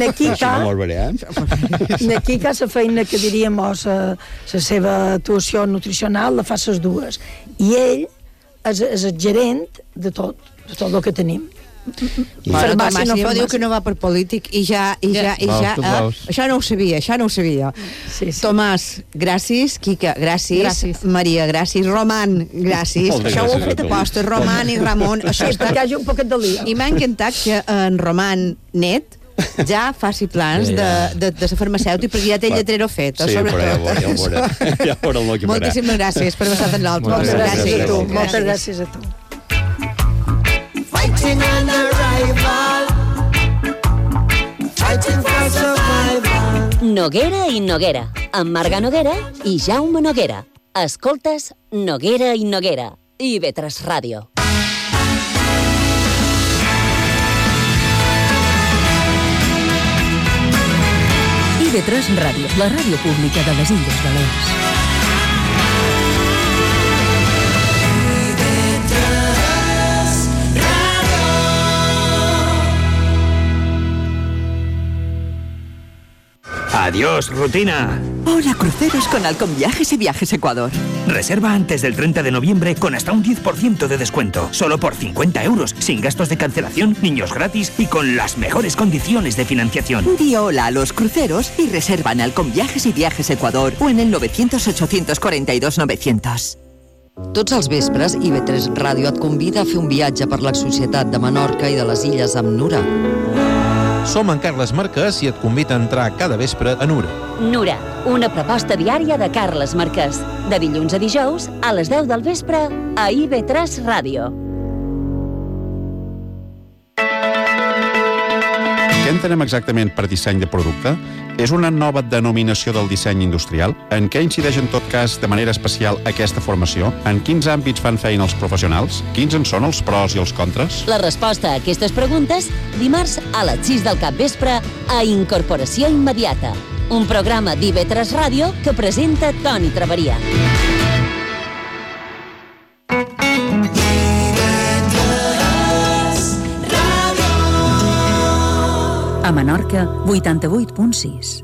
[SPEAKER 13] N'aquica la feina que diríem, la seva actuació nutricional la fa les dues, i ell és el gerent de tot el que tenim.
[SPEAKER 4] Tomàs diu que no va per polític i ja això no ho sabia. Tomàs, gràcies. Quica, gràcies. Maria, gràcies. Roman, gràcies. Això ho heu fet aposta, Roman i Ramon.
[SPEAKER 13] Sí, perquè hi hagi un poquet de lío.
[SPEAKER 4] I m'ha encantat que en Roman net ja faci plans de la farmacèutica, perquè ja té el lletrero fet.
[SPEAKER 12] Sí, però ja veurà el que farà.
[SPEAKER 4] Moltíssimes gràcies per haver estat en l'altre.
[SPEAKER 13] Moltes gràcies a tu.
[SPEAKER 16] Fighting an arrival, fighting for survival.
[SPEAKER 3] Noguera i Noguera, amb Marga Noguera i Jaume Noguera. Escoltes Noguera i Noguera, IB3 Ràdio.
[SPEAKER 2] IB3 Ràdio, la ràdio pública de les Illes Balears.
[SPEAKER 17] Adiós, rutina.
[SPEAKER 18] Hola, cruceros con Halcón Viajes y Viajes Ecuador.
[SPEAKER 17] Reserva antes del 30 de noviembre con hasta un 10% de descuento. Solo por 50 €, sin gastos de cancelación, niños gratis y con las mejores condiciones de financiación.
[SPEAKER 18] Di hola a los cruceros y reserva en Halcón Viajes y Viajes Ecuador o en el 900-842-900.
[SPEAKER 19] Tots els vespres, IB3 Ràdio et convida a fer un viatge per la societat de Menorca i de les Illes amb Nura.
[SPEAKER 20] Som en Carles Marquès i et convida a entrar cada vespre a Nura.
[SPEAKER 3] Nura, una proposta diària de Carles Marquès. De dilluns a dijous, a les 10 del vespre, a IB3 Ràdio.
[SPEAKER 21] Què entenem exactament per disseny de producte? És una nova denominació del disseny industrial? En què incideix en tot cas de manera especial aquesta formació? En quins àmbits fan feina els professionals? Quins en són els pros i els contres?
[SPEAKER 3] La resposta a aquestes preguntes, dimarts a les 6 del capvespre a Incorporació Immediata, un programa d'IB3 Ràdio que presenta Toni Traveria.
[SPEAKER 2] A Menorca, 88.6.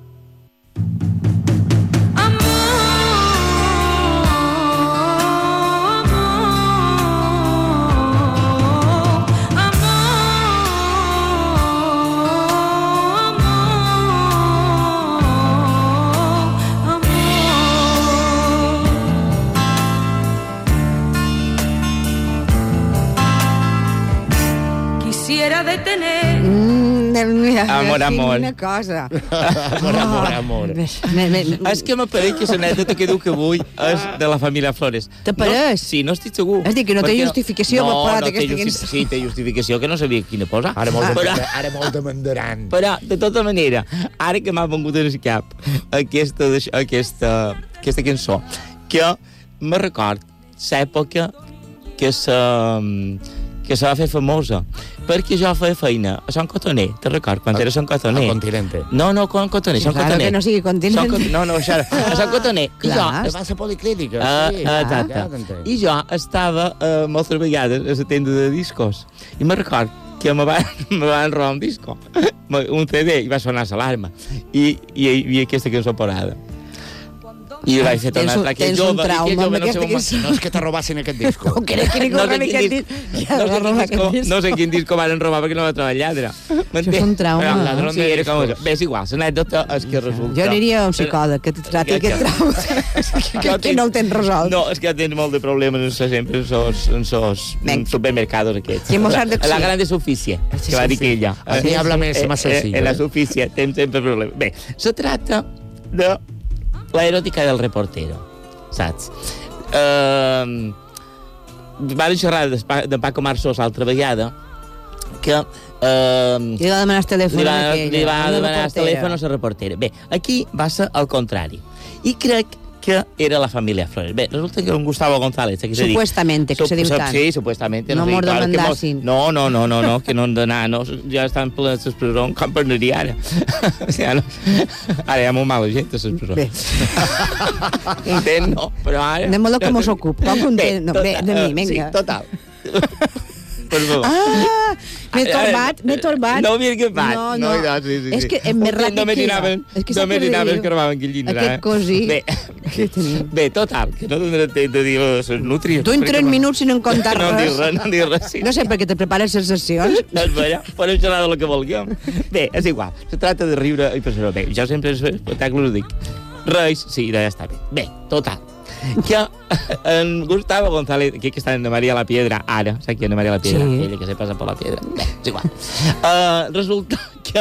[SPEAKER 16] Quisiera detener
[SPEAKER 6] Amor.
[SPEAKER 4] Quina cosa.
[SPEAKER 6] Amor. És que m'apareix que l'anècdota que diu que avui és de la família Flores.
[SPEAKER 4] T'apareix?
[SPEAKER 6] Sí, no estic segur.
[SPEAKER 4] És dir, que no té justificació per parlar d'aquesta cançó.
[SPEAKER 6] Sí, té justificació, que no sabia quina posar.
[SPEAKER 5] Ara molt demandaran.
[SPEAKER 6] Però, de tota manera, ara que m'ha vengut al cap aquesta cançó, que me record l'època que se va fer famosa, perquè jo feia feina a Sant Cotoner, te record, quan era Sant Cotoner.
[SPEAKER 5] A Continente.
[SPEAKER 6] No, Sant Cotoner.
[SPEAKER 4] Claro que no sigui Continente.
[SPEAKER 6] A Sant Cotoner.
[SPEAKER 5] Clar, te vas a Policlínica.
[SPEAKER 6] I jo estava moltes vegades a la tenda de discos, i me record que me van robar un disco, un CD, i va sonar l'alarma, i hi havia aquesta cançó parada. I vaig fer tornar a aquell jove.
[SPEAKER 4] Tens un trauma amb aquesta cançó.
[SPEAKER 5] No és que te robassin aquest disco.
[SPEAKER 4] No crec que ningú robi aquest disc.
[SPEAKER 6] No sé quin disco van robar perquè no va trobar el lladre.
[SPEAKER 4] Això és un trauma.
[SPEAKER 6] Bé, és igual, l'anècdota és que resulta...
[SPEAKER 4] Jo aniria a un psicòleg que et trati aquest trauma. Que no el tens resolt.
[SPEAKER 6] No, és que tens molt de problemes sempre en sos supermercados aquests. La gran superfície, que va dir que ella.
[SPEAKER 5] Aquí habla més sencillo.
[SPEAKER 6] En la superfície tens sempre problemes. Bé, se tracta de l'eròtica del reportero, saps? Va xerrar de Paco Marçós l'altra vegada, que...
[SPEAKER 4] Li va demanar el telèfon
[SPEAKER 6] a la reportera. Bé, aquí va ser al contrari. I crec que era la família Flores. Bé, resulta que un Gustavo González...
[SPEAKER 4] Supuestamente, que se diu tant.
[SPEAKER 6] Sí, supuestamente.
[SPEAKER 4] No mos demandassin.
[SPEAKER 6] No, que no han d'anar, no, ja estan plens d'expressió, com per anar-hi ara. O sigui, no. Ara hi ha molt mala gent a l'expressió.
[SPEAKER 4] Bé.
[SPEAKER 6] Content, no, però ara...
[SPEAKER 4] Anem molt que mos ocupa, com content. Bé, de mi, vinga.
[SPEAKER 6] Sí, total. Per favor.
[SPEAKER 4] M'he torbat.
[SPEAKER 6] No m'he torbat.
[SPEAKER 4] No.
[SPEAKER 6] Sí.
[SPEAKER 4] És que és més ràpid
[SPEAKER 6] no m'imaginaven que robaven guillina.
[SPEAKER 4] Aquest cosí.
[SPEAKER 6] Bé, total, que no tindré temps de dir les nútries.
[SPEAKER 4] Tu en 3 minuts i no en comptar res.
[SPEAKER 6] No dir res. Sí.
[SPEAKER 4] No sé per què te prepares les sessions.
[SPEAKER 6] No és vera, podem xerrar del que vulguem. Bé, és igual, se trata de riure i pensar, bé, jo sempre els espectacles ho dic. Reis, sí, ja està bé. Bé, total. Que en Gustavo González, que està en María la Piedra ara, saps qui és María la Piedra? Sí. Ella que se passa per la Piedra. Bé, és igual. Resulta que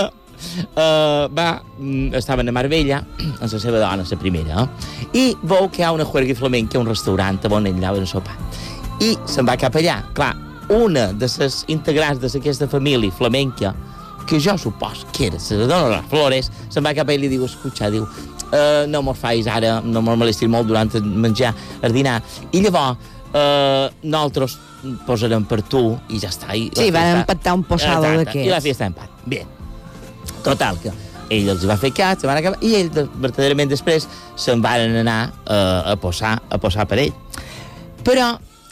[SPEAKER 6] estaven a Marbella amb la seva dona, la primera, i veu que hi ha una juerga flamenca, un restaurant on ell anava a sopar. I se'n va cap allà. Clar, una de les integrants d'aquesta família flamenca, que jo supos que era la dona de les Flores, se'n va cap allà i li diu, escucha, diu, no mos facis ara, no mos molestis molt durant el menjar, el dinar. I llavors, nosaltres posarem per tu i ja està.
[SPEAKER 4] Sí, van empatar un posado d'aquests.
[SPEAKER 6] I la fiesta empat. Bé, total, que ell els va fer cas, se van acabar, i ell, verdaderament després, se'n van anar a posar per ell. Però,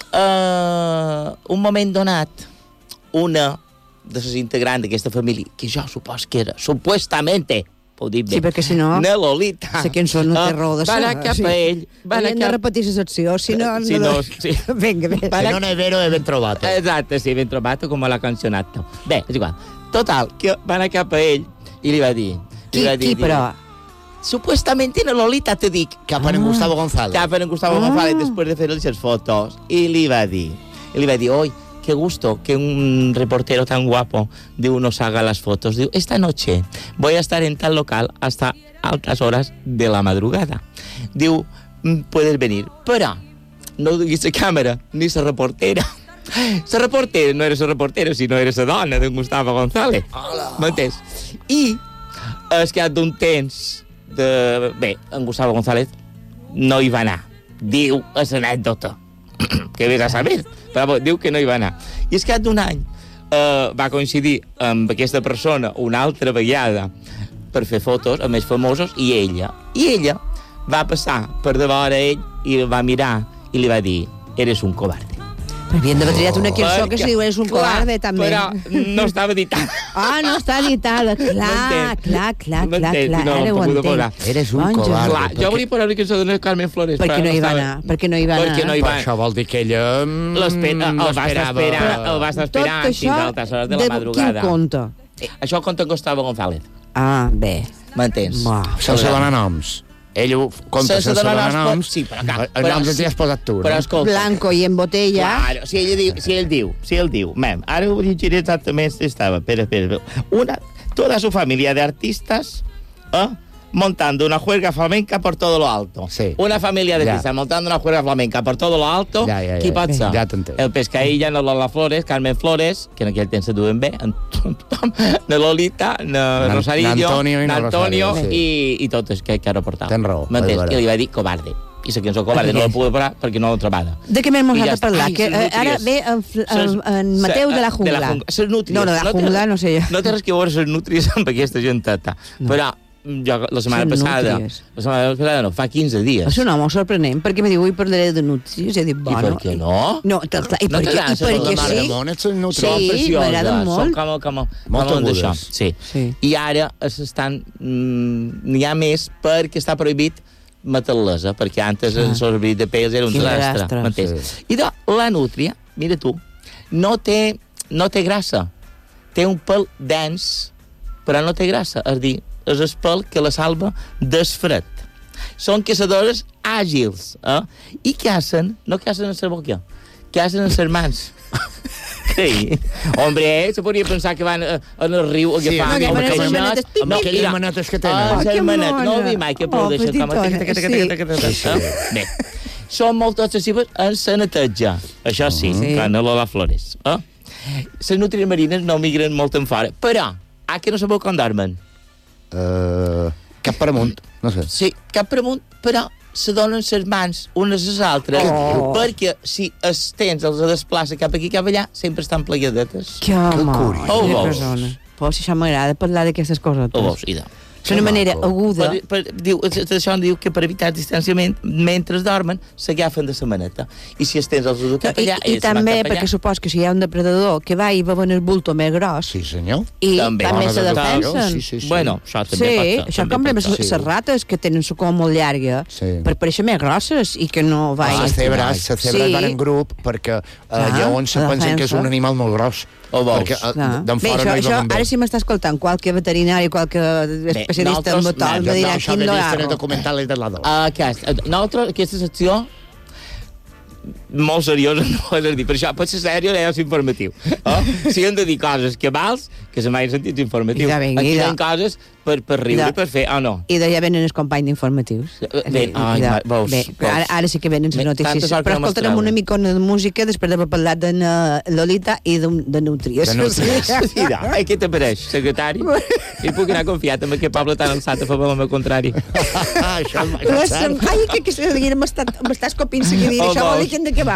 [SPEAKER 6] un moment donat, una de les integrants d'aquesta família, que jo supos que era, supuestamente, ho dic bé.
[SPEAKER 4] Sí, perquè si no...
[SPEAKER 6] Na Lolita.
[SPEAKER 4] Sé que no té raó de ser.
[SPEAKER 6] Va anar cap a ell.
[SPEAKER 4] Havien de repetir la secció, si no...
[SPEAKER 6] Sí.
[SPEAKER 4] Vinga, bé.
[SPEAKER 5] Se non è vero, è ben trovato.
[SPEAKER 6] Esatto, sì, ben trovato, come l'ha cancionato. Bé, és igual. Total, que va anar cap a ell i li va dir...
[SPEAKER 4] Qui, però?
[SPEAKER 6] Supuestamente na Lolita te dic...
[SPEAKER 5] Cap en Gustavo González.
[SPEAKER 6] Cap en Gustavo González, després de fer-li les fotos. I li va dir, oi, qué gusto que un reportero tan guapo de nos haga las fotos. Digo, esta noche voy a estar en tal local hasta altas horas de la madrugada. Digo, puedes venir. Però no diguis la càmera ni la reportera. La reportera no era la reportera, sinó era la dona de Gustavo González. M'entens? I es cap d'un temps bé, en Gustavo González no hi va anar. Diu a l'anècdota. Que vés a saber, però diu que no hi va anar. I és que d'un any va coincidir amb aquesta persona una altra vegada per fer fotos amb els famosos i ella va passar per davant ell i el va mirar i li va dir, eres un cobarde.
[SPEAKER 4] Però havien de triat una cançó que se diu eres un cobarde, també.
[SPEAKER 6] Però no estava editada.
[SPEAKER 4] No està editada. Clar,
[SPEAKER 6] no,
[SPEAKER 4] ara ho entenc.
[SPEAKER 5] Eres un cobarde.
[SPEAKER 6] Clar, jo volia posar una cançó de Carmen Flores.
[SPEAKER 4] Perquè no hi va anar.
[SPEAKER 5] Per això vol dir que ella
[SPEAKER 6] el vas esperar fins a altes hores de la madrugada.
[SPEAKER 4] Quin conte?
[SPEAKER 6] Això ho conta Gustavo González.
[SPEAKER 4] Bé.
[SPEAKER 6] M'entens?
[SPEAKER 5] Sense donar noms. Ell ho conta sense donar noms.
[SPEAKER 6] Sí, però
[SPEAKER 5] els noms els has posat tu, no?
[SPEAKER 6] Però escolta.
[SPEAKER 4] Blanco i en botella.
[SPEAKER 6] Claro, si ell diu, ara ho llegiré exactament, estava, espera. Toda su familia de artistas, montando una juerga flamenca por todo lo alto.
[SPEAKER 5] Sí.
[SPEAKER 6] Una familia de artistas montando una juerga flamenca por todo lo alto. Qui pot ser?
[SPEAKER 5] Ja t'entenc.
[SPEAKER 6] El Pescaïlla, na Lola Flores, Carmen Flores, que en aquell temps se duen bé, na Lolita, na Rosarillo, na Antonio i tots que ara portava.
[SPEAKER 5] Tens raó.
[SPEAKER 6] M'entens? I li va dir cobarde. I la cançó cobarde no la pude parar perquè no la trobava.
[SPEAKER 4] De què m'hem de parlar? Que ara ve en Mateu de la Jungla. No, de la Jungla no sé jo.
[SPEAKER 6] No té res que veure les nútries amb aquesta genteta. Però jo la setmana passada no, fa 15 dies.
[SPEAKER 4] És un home sorprenent, perquè me diu, avui parlaré de nútries. I
[SPEAKER 6] per què no?
[SPEAKER 4] No, i perquè sí. Sí, m'agrada molt.
[SPEAKER 6] Molt d'això. Sí. I ara n'hi ha més perquè està prohibit matar-les, perquè antes el sorbrit de peix era un desastre. I la nútria, mira tu, no té grassa. Té un pèl dens, però no té grassa. És a dir, és el pèl que la salva del fred. Són caçadores àgils. I què hacen? No què hacen en la boca, què hacen en les mans. Sí. Hombre, se podria pensar que van en el riu a agafar
[SPEAKER 5] amb aquelles manetes que tenen.
[SPEAKER 6] No ho vi mai, que aplaudeixen com Bé, són molt excessives en la neteja. Això sí, quan a Lola Flores. Les nútries marines no migren molt en fora, però, que no sabeu com dormen?
[SPEAKER 5] Cap per amunt, no sé.
[SPEAKER 6] Sí, cap per amunt, però se donen les mans unes a les altres, perquè si els temps els desplaça cap aquí, cap allà, sempre estan plegadetes.
[SPEAKER 4] Que home,
[SPEAKER 6] Ho
[SPEAKER 4] quina
[SPEAKER 6] vols?
[SPEAKER 4] persona. Pues si això m'agrada parlar d'aquestes coses.
[SPEAKER 6] Ho vols, idò.
[SPEAKER 4] És una manera aguda.
[SPEAKER 6] Això diu que per evitar el distanciament, mentre dormen, s'agafen de la maneta. I si els tens els du cap allà,
[SPEAKER 4] I també, perquè supos que si hi ha un depredador que va i va venir el bulto més gros,
[SPEAKER 5] sí, senyor,
[SPEAKER 4] i
[SPEAKER 6] també
[SPEAKER 4] se defensen.
[SPEAKER 5] Sí.
[SPEAKER 6] Bueno, això també pot
[SPEAKER 4] això com les rates que tenen la cua molt llarga, per parèixer més grosses i que no va...
[SPEAKER 5] Les cebres van en grup perquè llavors se pensen que és un animal molt gros. Perquè d'en fora no hi veuen bé.
[SPEAKER 4] Ara si m'està escoltant qualque veterinari, qualque especialista en botol, me dirà quin
[SPEAKER 5] el documental és de la dona.
[SPEAKER 6] Aquesta secció molt seriosa no ho has de dir, per això pot ser sèrio és informatiu. Si hem de dir coses que vals, que se m'hagi sentit informatiu. Aquí hi ha coses per riure i per fer, no.
[SPEAKER 4] I d'allà venen els companys d'informatius. Ara sí que venen les notícies. Però escoltarem una micona de música després d'haver parlat de Lolita i de Nútries.
[SPEAKER 6] Què t'apareix, secretari? I puc anar confiat en aquest poble tan alçat a favor del meu contrari.
[SPEAKER 4] Ai, que m'estàs copint seguidint. Això vol dir que hem d'acabar.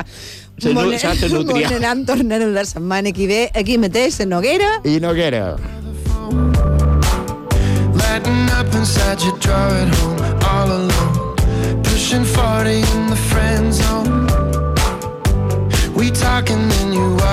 [SPEAKER 4] Tornarem la setmana que ve aquí mateix, a Noguera.
[SPEAKER 5] I Noguera.
[SPEAKER 16] Lighting up inside your drawer at home, all alone. Pushing 40 in the friend zone. We talk and then you